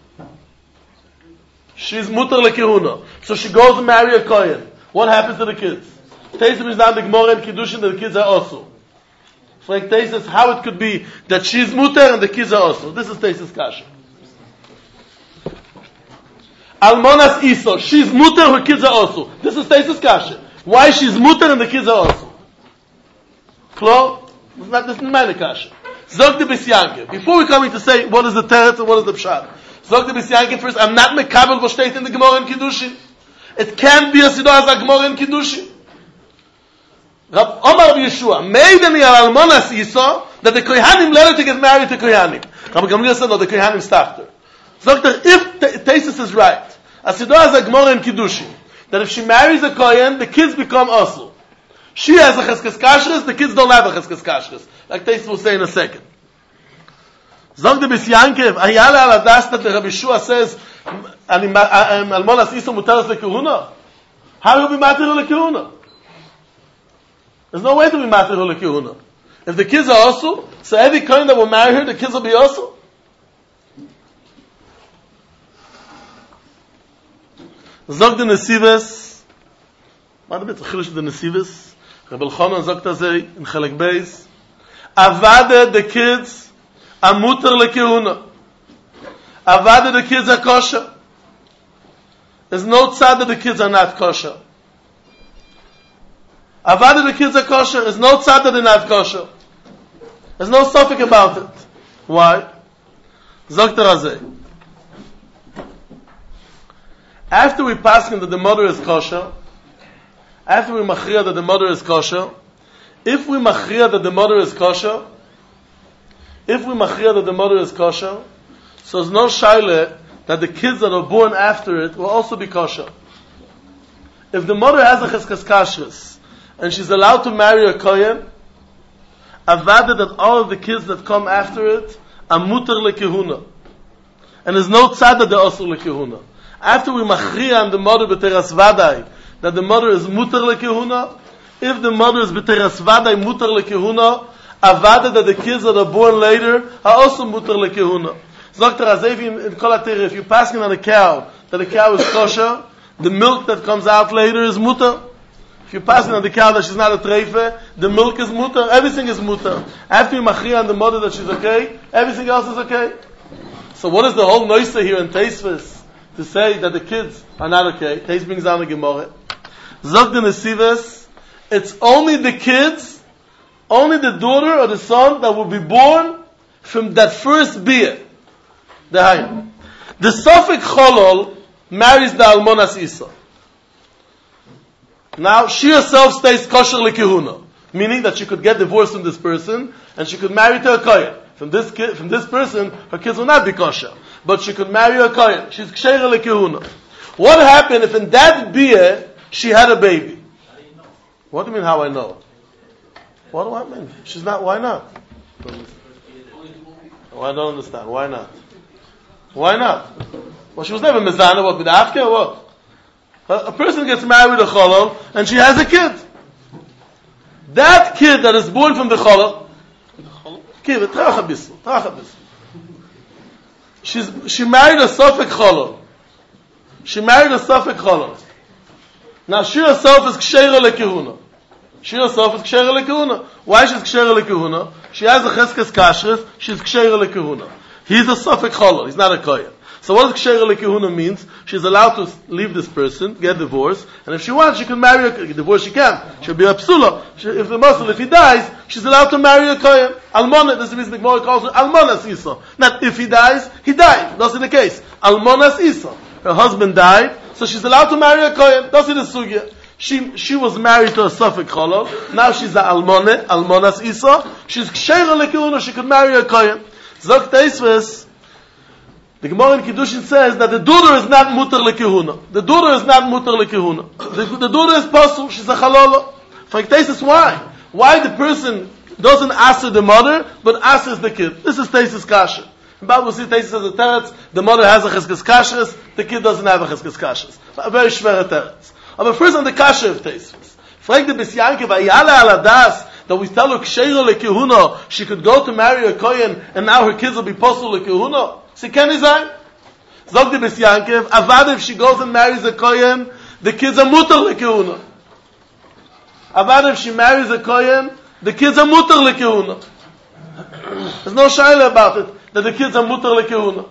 She's muter lekehuna. So she goes to marry a Kohen. What happens to the kids? Teisus is down the Gemara and Kiddushin that the kids are also. Frank Teisus, how it could be that she's muter and the kids are also. This is Teisus Kasha. Almonas Isa, she's muter, her kids are also. This is Teisus Kasha. Why she's muter and the kids are also? Klo? This is not this is my Kasha. Zog the Bisyanke. Before we come in to say what is the teretz and what is the pshat. Zog the Bisyanke first. I'm not mekabel what steht in the Gemara and Kiddushin. It can't be a Siddur as a Gemara in Kiddushin. Rab Omar Rabbi Yeshua made any almonas Isa that the Kohanim let her to get married to Kohanim. Rabbi Gamliel said no, the Kohanim stopped her. So if Teisus is right, a Siddur as a Gemara in Kiddushin, that if she marries a Kohen, the kids become Asur. She has a Cheskes Kashrus, the kids don't have a Cheskes Kashrus. Like Teisus will say in a second. Zog the Bisyankev, Ayala al Adas that the Rabbi Yeshua says, Almonas Isa mutaras lekehuna. How will be matir lekehuna? There's no way to be matir lekehuna. If the kids are also, so every kohen that will marry her, the kids will be also. Zog the Nesivos. What about the Chilish the Nesivos? Rabbi Elchanan zogt azay in Chelek Beis. Avade the kids are mutar lekehuna. Avada the kids are kosher. There's no tzad that the kids are not kosher. Avada the kids are kosher. There's no tzad that they're not kosher. There's no suffix about it. Why? Zok Razeh. After we pass him that the mother is kosher, after we machriya that the mother is kosher, if we machriya that the mother is kosher, if we machriya that the mother is kosher, so there's no shaila that the kids that are born after it will also be kosher. If the mother has a cheskes kashrus and she's allowed to marry a kohen, avada that all of the kids that come after it are mutar lekehuna, and there's no tzad that they're also lekehuna. After we machriya on the mother b'teras vaday that the mother is mutar lekehuna, if the mother is b'teras vaday mutar lekehuna, avada that the kids that are born later are also mutar lekehuna. Doctor Azevi in Kolatir, if you're passing on a cow, that the cow is kosher, the milk that comes out later is mutar. If you're passing on the cow that she's not a treife, the milk is mutter, everything is mutter. After you machri on the mother that she's okay, everything else is okay. So what is the whole noise here in Teisves to say that the kids are not okay? Teis brings down the Gemara. Zog the Nesivas, it's only the kids, only the daughter or the son that will be born from that first beer. The Hayim. The Sofik Cholol marries the Almonas Isa. Now, she herself stays kosher lekehuna, meaning that she could get divorced from this person and she could marry to a kohen. From this kid, from this person, her kids will not be kosher, but she could marry a kohen. She's ksheira lekehuna. What happened if in that beer she had a baby? What do you mean? How I know? What do I mean? She's not. Why not? Oh, I don't understand. Why not? Why not? Well, she was never mezana. What, with Afka or what? A, a person gets married with a cholol and she has a kid. That kid that is born from the cholol, kid, trachabis, trachabis. She's she married a Sofek cholol. She married a Sofek cholol. Now she herself is ksheira lekehuna. She herself is ksheira lekehuna. Why she's ksheira lekehuna? She has a cheskes kashrus. She's ksheira lekehuna. He's a Sofek cholol. He's not a kohen. So what does ksheira lekehuna means? She's allowed to leave this person, get divorced, and if she wants, she can marry a divorce. She can. She'll be a psula. She, if the muscle, if he dies, she's allowed to marry a kohen. Almona. This is the Gemara calls her almonas isa. Not if he dies, he died. That's in the case. Almonas isa. Her husband died, so she's allowed to marry a kohen. That's in the sugya. She she was married to a Sofek cholol. Now she's a almone, almonas isa. She's ksheira lekehuna. She could marry a kohen. Zok Teisves. The Gemara in Kiddushin says that the daughter is not mutter lekehuna. The daughter is not mutter lekehuna. The, the daughter is pasul. She's a chalola. For Teisves, why? Why the person doesn't answer the mother, but answers the kid? This is Teisves kasher. In Bible see Teisves as a teretz. The mother has a cheskes kashrus. The kid doesn't have a cheskes kashrus. A very schwere teretz. But first on the kasher of Teisves. Frag the Bisyanke vayala ala das. That we tell her ksheira lekehuna, she could go to marry a kohen, and now her kids will be pasul lekehuna. Sie kennen sein? Sagt die bis Yankev, avad if she goes and marries a kohen, the kids are mutter lekehuna. Avad if she marries a kohen, the kids are mutter lekehuna. There's no shaila about it, that the kids are mutter lekehuna.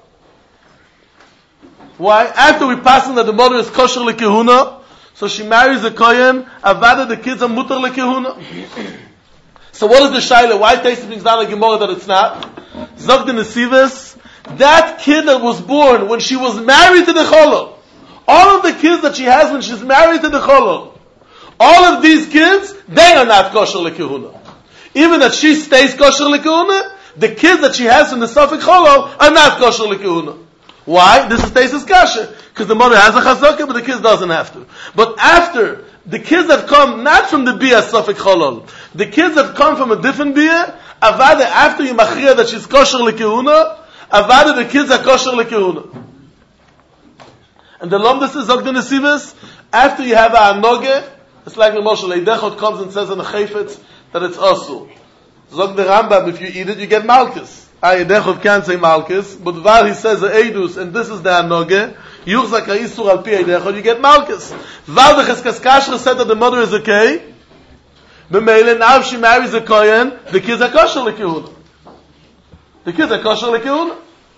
Why? After we pass on that the mother is kosher lekehuna, so she marries a kohen, avad the kids are mutter lekehuna. So what is the shaila? Why Teisves brings down a Gemara that it's not? Zog the Nesivas, that kid that was born when she was married to the cholol, all of the kids that she has when she's married to the cholol, all of these kids, they are not kosher lekehuna. Even that she stays kosher lekehuna, the kids that she has from the Sofek cholol are not kosher lekehuna. Why? This is Teisves kasher, because the mother has a chazaka, but the kids doesn't have to. But after the kids that come not from the bia Sofek cholol, the kids that come from a different bia, avada after you machriya that she's kosher lekehuna, avada the kids are kosher lekehuna. And the lomdas is Zog the Nesivas, after you have a anoge, it's like the Moshe Leidechot comes and says in the chayfetz that it's asul. Zog the Rambam, if you eat it, you get malchus. Leidechot can't say malchus, but while he says the eidus, and this is the anoge, yuchzak ha'isur al pi Leidechot, you get malchus. While the cheskes kasher said that the mother is okay, b'meile, now if she marries a kohen, the kids are kosher lekehuna. The kids are kosher lekehuna.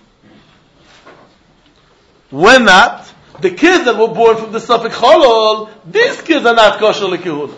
When not, the kids that were born from the Sofek cholol, these kids are not kosher lekehuna.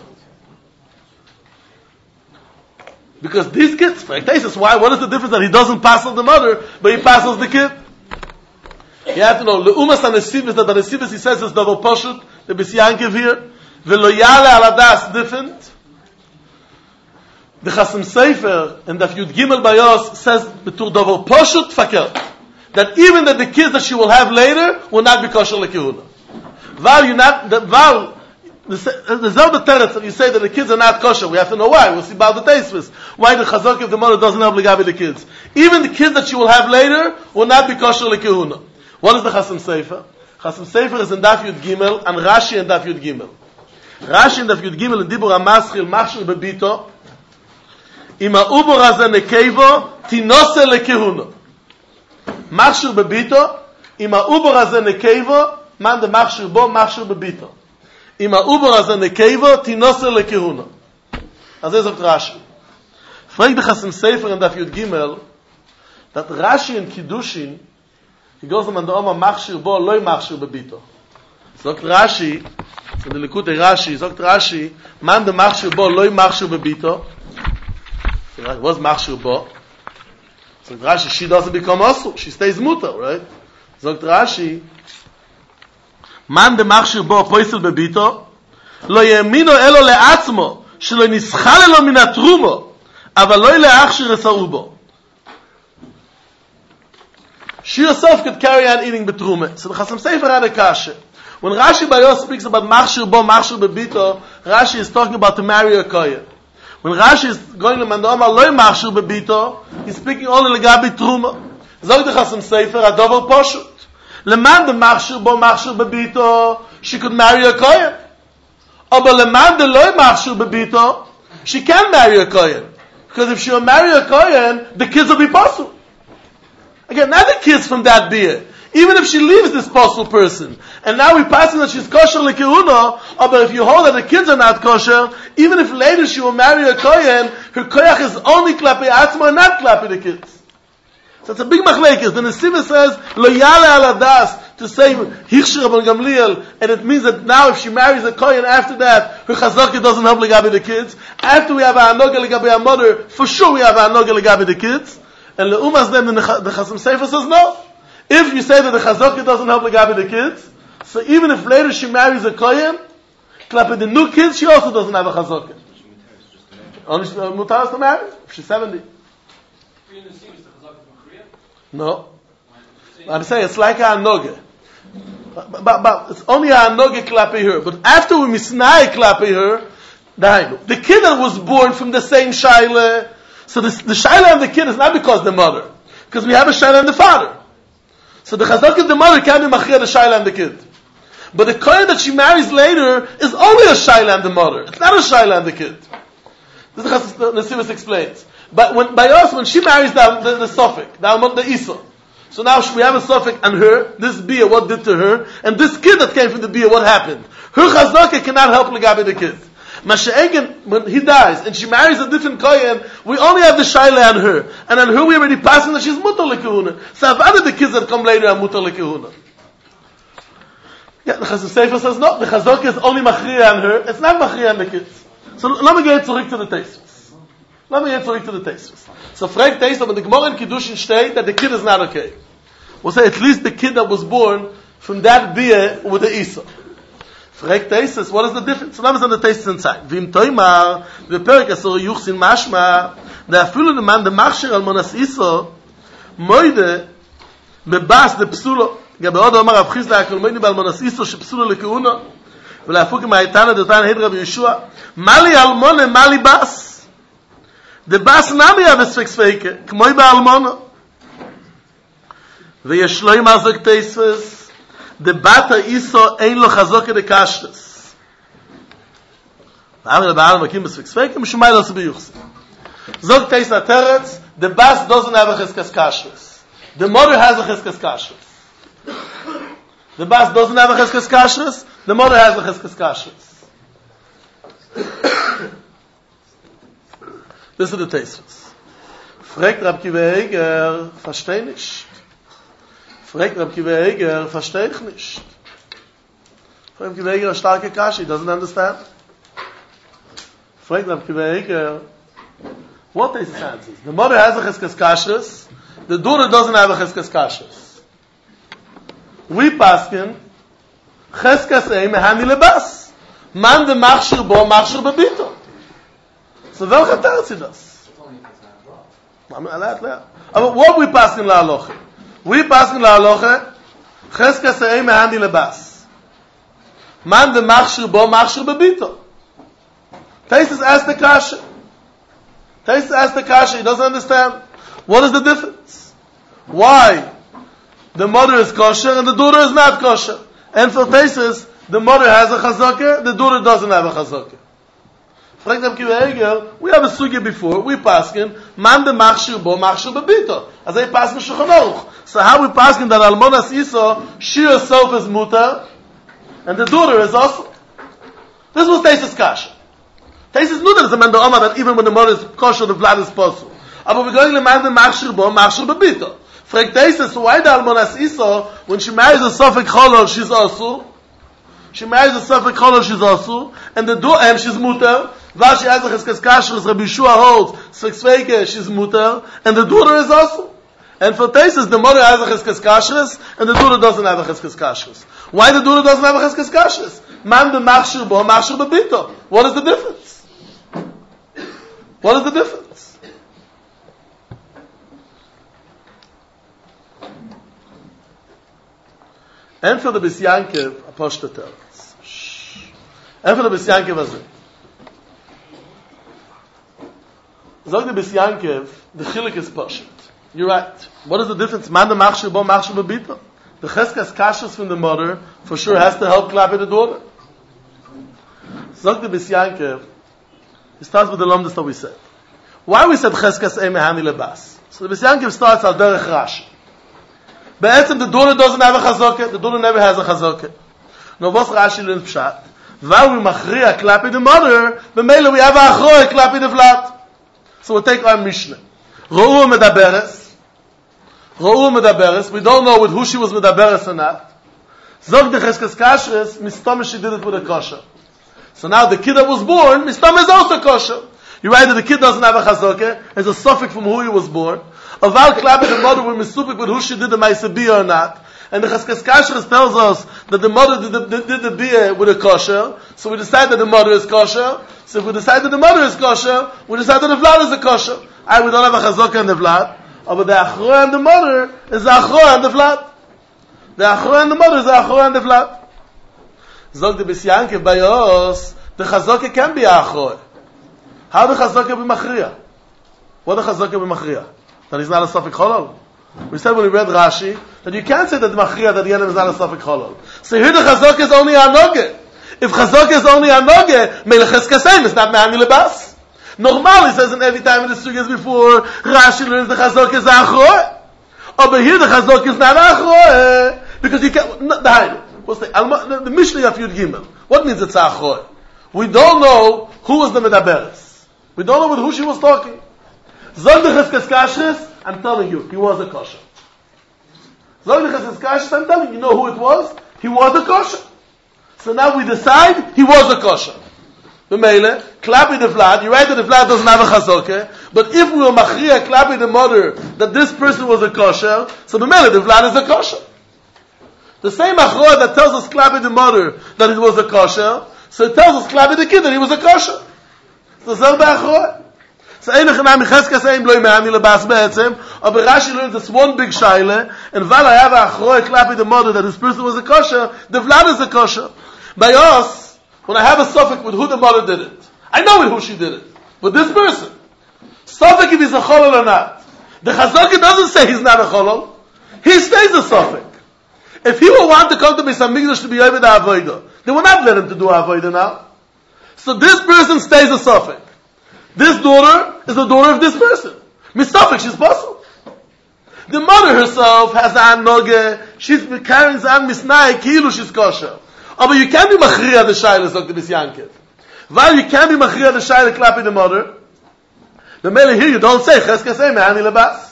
Because these kids, for Teisves, why? What is the difference that he doesn't passel the mother, but he passels the kid? You have to know, leumas hanesivus, that the nesivus he says is double poshut, the Bisyankev here, v'lo yale ala das different. The Chasam Sofer and the Yud Gimel Bayos says betur davar poshut fakert, that even that the kids that she will have later will not be kosher lekehuna. Val you not the val the zelda teretz that you say that the kids are not kosher. We have to know why. We'll see about the Teisves. Why the chazak if the mother doesn't have legabi the kids. Even the kids that she will have later will not be kosher lekehuna. What is the Chasam Sofer? Chasam Sofer is in Daf Yud Gimel and Rashi in Daf Yud Gimel. Rashi in Daf Yud Gimel in Dibur HaMaschil Machshir Bebito. Ima ubor haze nekevo tinose lekehuna. Machshir bebito. Ima ubor haze nekevo man de machshir bo machshir bebito. Im Uber as eine Kevo tinosel lekehuna. Also sagt Rashi. Fragt dich aus dem Sefer in Daf Yud Gimel, that Rashi in Kiddushin, he goes man da Oma machshir bo, loy machshir bebito. Sagt Rashi, in der Likutei Rashi, sagt Rashi, man de machshir bo, loy machshir bebito. What's machshir bo? Sagt Rashi, she doesn't become also, she stays mutter, right? Sagt Rashi, man de machshir bo, poisel bebito, lo yemino elo le'atzmo, שלא נסחל לו מן התרומו, אבל לא להכשיר את האובו. She herself could carry on eating betruma. So the Chasam Sefer had a kasha. When Rashi Bayo speaks about machshir bo, machshir bebito, Rashi is talking about to marry a kohen. When Rashi is going to mandoma loy machshir bebito, he's speaking only legabi truma. Zog the Chasam Sefer a dover poshut. Leman the machshir bo, machshir bebito, she could marry a kohen. Aber leman de loy machshir bebito, she can marry a kohen. Because if she will marry a kohen, the kids will be possible. Again, not the kids from that beer. Even if she leaves this possible person, and now we pass that she's kosher lekeuno, but if you hold that the kids are not kosher, even if later she will marry a kohen, her koyach is only klapi atzma and not klapi the kids. So it's a big machlekes. The Nesiva says, lo yale al adas, to say, hichshir Rabban Gamliel, and it means that now if she marries a kohen after that, her chazaka doesn't help legabi the kids. After we have a hanoga legabi our mother, for sure we have a hanoga legabi the kids. And the Umas then, the Chasam Sefer says no. If you say that the chazaka doesn't help legabi the kids, so even if later she marries a kohen, klapi the new kids, she also doesn't have a chazaka. Only mutar is to marry if she's seventy. No. I'm saying it's like a hanoga. But, but, but it's only a hanoga klapi her. But after we misnai klapi her, the kid that was born from the same shaila, so this, the shaila and the kid is not because the mother, because we have a shaila and the father. So the chazak of the mother can be machir the shaila and the kid. But the kohen that she marries later is only a shaila and the mother. It's not a shaila and the kid. This is the Nesivis explains. But when, by us, when she marries the, the, the Sophic, the, the Isa, so now we have a Sophic on her, this Bia, what did to her, and this kid that came from the Bia, what happened? Her chazaka cannot help legabi the kid. Masha'egen, when he dies, and she marries a different kohen, we only have the shaila on her. And on her we already passing that she's mutar lekehuna. So I've added the kids that come later are mutar lekehuna. Yeah, the Chasam Sefer says no, the chazaka is only machriya on her, it's not machriya on the kids. So let me get zurück to the Teisvus. Let me get zurück to the Teisvus. So fragt Teisvus, when the Gemara in Kiddushin state that the kid is not okay. We'll say at least the kid that was born from that beer with the Isa. Fragt Teisvus, what is the difference? So let me say the Teisvus inside. Vim toimar, v'perik asor yuchsin mashma, da afilu neman de machshir al monas Isa, moide, bebas de psulo, gabe od omar Rav Chizda, akol moide bal monas Isa, shepsulo lekeuno, ולהפוק מהאיתנה דותן הידרה בישוע מלי אלמונה מלי בס דבס נמי אבספק ספיקה כמוי באלמונה ויש לו עם הזוק תייספס דבת האיסו אין לו חזוק דקשרס ואמר לבעל מקים בספק ספיקה משומי לא עשו ביוחסי זוק תייס התרץ דבס doesn't have a cheskas kashrus the mother has a cheskas kashrus the bas doesn't have a cheskas kashrus. The mother has a cheskas kashrus. This is the Teisvus. Fragt Rab Kiva Eger, versteh nicht. Fragt Rab Kiva Eger, versteh ich nicht. Fragt Rab Kiva Eger, a starke Kashi, he doesn't understand. Fragt Rab Kiva Eger, what Teisvus answers? The mother has a cheskas kashrus. The daughter doesn't have a cheskas kashrus. We paskin cheskas ei mehani lebas. Man de machshir bo, machshir bebito. So welche Terz ist das? Aber what we paskin la aloche? We paskin la aloche cheskas ei mehani lebas. Man de machshir bo, machshir bebito. Taisus asked the kasha. Taisus asked the kasha. He doesn't understand. What is the difference? Why? The mother is kosher and the daughter is not kosher. And for Taisus, the mother has a chazaka, the daughter doesn't have a chazaka. We have a sugya before, we paskin, man de machshir bo, machshir bebito. As I paskin Shulchan Aruch. So how we paskin that almonas Isa, she herself is mutar, and the daughter is also. This was Taisus Kasha. Taisus knew that it's a man Omar that even when the mother is kosher, the blood is possible. Aber we're going to learn the machshir bo, machshir bebito. Fragt Taisus, so why the almonas Iso, when she marries a Sofik Cholol, she's also. She marries a Sofik Cholol, she's also. And the do and she's muter. While she has a cheskes kasher, Rabbi Yeshua holds, Sfeike, she's muter. And the daughter is also. And for Taisus, the mother has a cheskes kasher, and the daughter doesn't have a cheskes kasher. Why the daughter doesn't have a cheskes kasher? Man be machshir bo, machshir bebito. What is the difference? What is the difference? And for the Bisyankiv, Aposhta tells. And for the Bisyankiv, was it? Zog the Bisyankiv, the chilik is Poshet. You're right. What is the difference? Man the machshir bo, machshir bebito. The cheskas kashas from the mother, for sure has to help clap the daughter. Zog the Bisyankiv, it starts with the lomdus that we said. Why we said cheskas ei mehani lebas? So the Bisyankiv starts al derech Rashi. Be'etzem the daughter doesn't have a chazokah, the daughter never has a chazokah. No, what's Rashi learns pshat? While we machriya klapi the mother, b'meila we have a achroy klapi the flat. So we'll take our Mishnah. Ro'u medaberes. Ro'u medaberes. We don't know with who she was medaberes or not. Zog the cheskas kashrus, mistama she did it with a kosher. So now the kid that was born, mistama is also kosher. You're right that the kid doesn't have a chazokah. There's a suffix from who he was born. Aval klabi the mother were misupik with who she did the ma'aseh or not. And the cheskas kashrus tells us that the mother did the, did, did the biyah with a kosher. So we decide that the mother is kosher. So if we decide that the mother is kosher, we decide that the vlad is a kosher. I we don't have a chazokah in the vlad. But the achroa and the mother is the achroa and the vlad. The achroa and the mother is the achroa and the vlad. Zog the Bisyankiv bayos, the chazokah can be a achroa. How the chazokah be machriya? What the chazokah be machriya? That he's not a Sofik Cholol. We said when we read Rashi that you can't say that the machriya that the enemy is not a Sofik Cholol. So here the chazokah is only a noge. If chazokah is only a noge, melech kasem is not me'ani lebas. Normally says in every time in the sugyas before Rashi learns the chazokah is a achroa. Over here the chazokah is not a achroa because you can't. The Hainu. What's the the, the Mishnah of Yud Gimel? What means it's a achroa? We don't know who was the medaberes. We don't know with who she was talking. Zog the cheskas kashrus, I'm telling you, he was a kosher. Zog the cheskas kashrus, I'm telling you, you know who it was? He was a kosher. So now we decide he was a kosher. The mele, klapi the vlad, you're right that the vlad doesn't have a chazokah, but if we were machriya klapi the mother that this person was a kosher, so the mele, the vlad is a kosher. The same achroa that tells us klapi the mother that it was a kosher, so it tells us klapi the kid that he was a kosher. So zog the achroa. So einach na mi cheskas ein bloy me'ani lebas be'etzem, aber Rashi learns this one big shaila, and while I have a achroa klapi the mother that this person was a kosher, the vlad is a kosher. By us, when I have a suffix with who the mother did it, I know with who she did it, but this person, suffix if he's a cholol or not. The chazokah doesn't say he's not a cholol, he stays a suffix. If he would want to come to Beis Hamikdash to be over the avodah, they will not let him to do avodah now. So this person stays a suffix. This daughter is the daughter of this person. Mistafik, she's possible. The mother herself has an noge, she's carrying an misnai, kilu she's kosher. But you can't be machriya the shayla, Doctor Bisyankiv. While you can't be machriya the shayla clapping the mother, the mele here you don't say, cheskas ei me'ani lebas.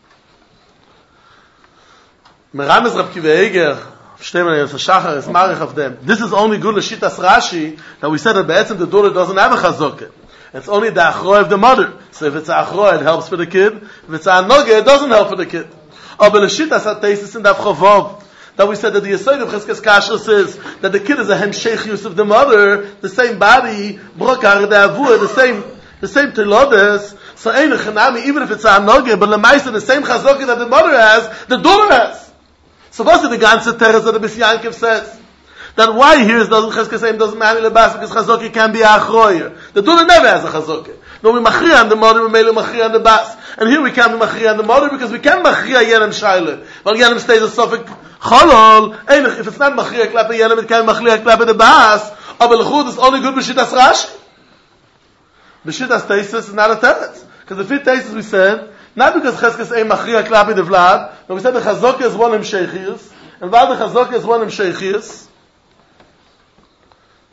Merames Rab Kiva Eger, Shachar is marich of them. This is only good l'shitas Rashi, that we said that be'etzem the daughter doesn't have a chazokah. It's only the achroa of the mother. So if it's a achroa, it helps for the kid. If it's a noge, it doesn't help for the kid. Oh, but l'shitas ha-teisis in the Avchavov, that we said that the Yesod of Cheskas Kasher says that the kid is a hemsheichius of the mother, the same body, brokar, the avur, the same, the same telodes. So ein echanami, even if it's a noge, but l'maisa, the same chazokah that the mother has, the daughter has. So what's the ganze teres that the Bisyankiv says? That why here is doesn't Cheskas doesn't matter lebas because chazokah can be a achroyer. The daughter never has a chazokah. No, we machriya on the mother, we mele machriya on the bas. And here we can't be machriya on the mother because we can machriya yenem shaila. Well, yenem stays a suffix cholol. If it's not machriya klape yenem, it can be machriya klape the bas. Aber l'chud is only good b'shitas Rashi. B'shitas teisus is not a teretz. Because the fifth teisus we said, not because Cheskas ein machriya klape the vlad, but we said the chazokah is one hemsheichius, and while the chazokah is one hemsheichius,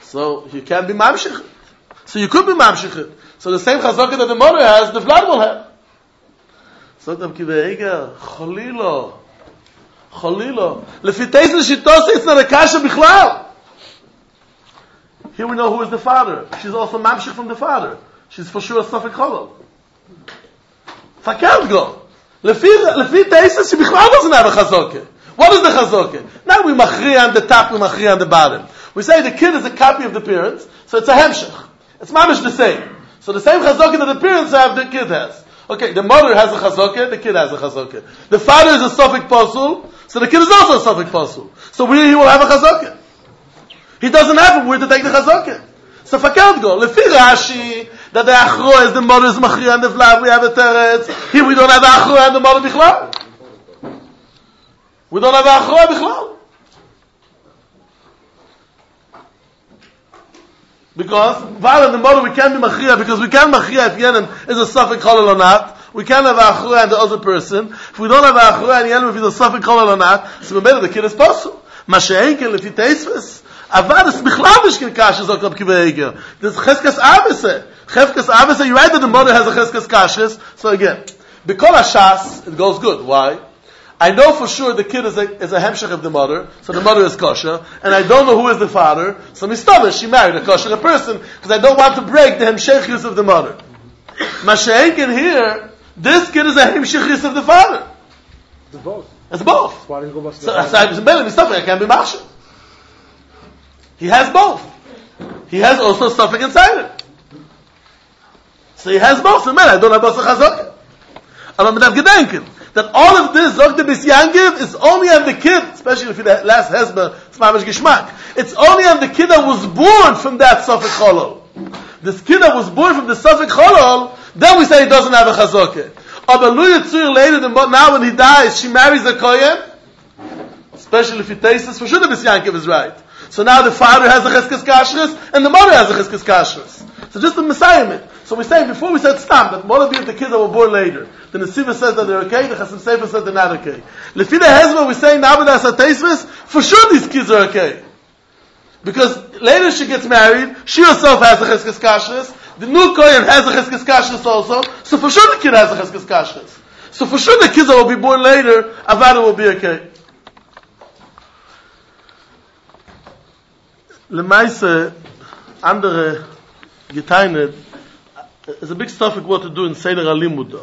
So you can't be mamshich. So you could be mamshich. So the same chazaka that the mother has, the vlad will have. So the kiveiga, cholilo, cholilo. Lefiteis l'shitose, it's not a kasha bichlal. Here we know who is the father. She's also mamshich from the father. She's for sure a safek cholol. Fakert go. Lefiteis, she bichlal doesn't have a chazaka. What is the chazaka? Now we machriya on the top, we machriya on the bottom. We say the kid is a copy of the parents, so it's a hemshech. It's mamish the same. So the same chazaka that the parents have, the kid has. Okay, the mother has a chazaka, the kid has a chazaka. The father is a safek pasul, so the kid is also a safek pasul. So we, he will have a chazaka. He doesn't have where to take the chazaka. So fakert go. Lefi Rashi, that the achro is the mother's machriya and the vlad, we have a teretz. Here we don't have achro and the mother bichlal. We don't have achro bichlal. Because, while the mother we can't be machriya, because we can't machriya if Yenim is a safek cholol or not. We can't have achura and the other person. If we don't have achura and Yenim if he's a safek cholol or not, so we better the kid is possible. Masha'enkel if he tastes Avad is bichlal mishkin kasha zok Rab Kiva Eiger. There's cheskas avese. Cheskas avese, you write that the mother has a cheskas kashas. So again, b'kol hashas, it goes good. Why? I know for sure the kid is a, is a hemshech of the mother, so the mother is kosher, and I don't know who is the father, so mistama, she married a kosher person, because I don't want to break the hemshechus of the mother. Masha'enkin here, this kid is a hemshechus of the father. It's both. It's both. Why didn't you go back to So, the so I mistama, I can't be mashal. He has both. He has also suffix inside it. So he has both. So man, I don't have both chazaka. Aber mit dem Gedenken, that all of this, Zog the Bisyangiv, is only on the kid, especially if the last husband, it's mamish gishmak. It's only on the kid that was born from that suffix cholol. This kid that was born from the suffix cholol, then we say he doesn't have a chazaka. Aber lu yitzur later, now when he dies, she marries a kohen, especially if he tastes this, for sure the Bisyangiv is right. So now the father has a cheskes kashrus, and the mother has a cheskes kashrus. So just the messiah. So we say, before we said stam, that one of the kids that were born later, the Nesiva says that they're okay, the Chasam Sefer says they're not okay. Lefi the Hezbollah, we say, Nabadas HaTeisves, for sure these kids are okay. Because later she gets married, she herself has a cheskes kashrus, the new Kohen has a cheskes kashrus also, so for sure the kid has a cheskes kashrus. So for sure the kids that will be born later, Avada will be okay. Lemaise, andere geteinet, there's a big stuff of what to do in Seder HaLimud.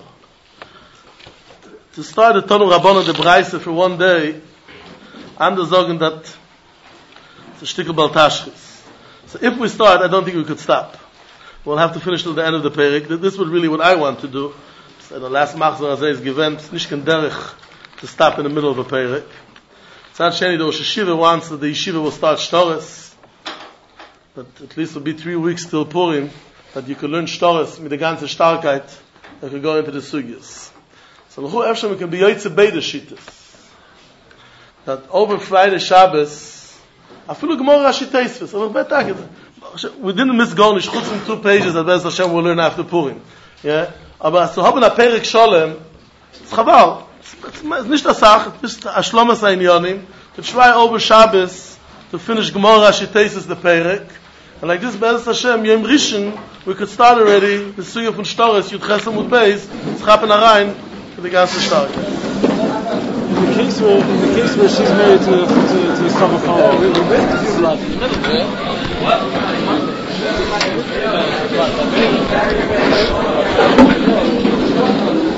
To start the Tonu Rabbana de Breise for one day, andere sagen that it's a shtickle baltashkis. So if we start, I don't think we could stop. We'll have to finish till the end of the Perik. This was really what I want to do. So the last Machzor Hazeh is given, it's nicht kein derech to stop in the middle of a Perik. Tzad Sheni, the Rosh Hashiva wants that the Yeshiva will start Shtoris. That at least will be three weeks till Purim, that you can learn Shtoris with the ganze Starkheit, that can go into the Sugyas. So L'chu Efshem, we can be Yoitze Beide Shittas. That over Friday Shabbos, Afilu Gemara Rashi Teisves, over Betag, we didn't miss Gornish, chutz in two pages that Bez Hashem will learn after Purim. Yeah? Aber so haben a Perik Sholem, it's Chaval, it's nicht a Sach, it's a Shlomas HaInyonim, to try over Shabbos, to finish Gemara Rashi Teisves the Perik. And like this, Be'ez Hashem, Yom Rishon, we could start already the Sugya von Shtoris, Yud Chesem Mut Beis, Schapen Arayin, for the ganze Stark. In the case where, in the case where she's married to to to his Saba Kala, we we went to this lot. What?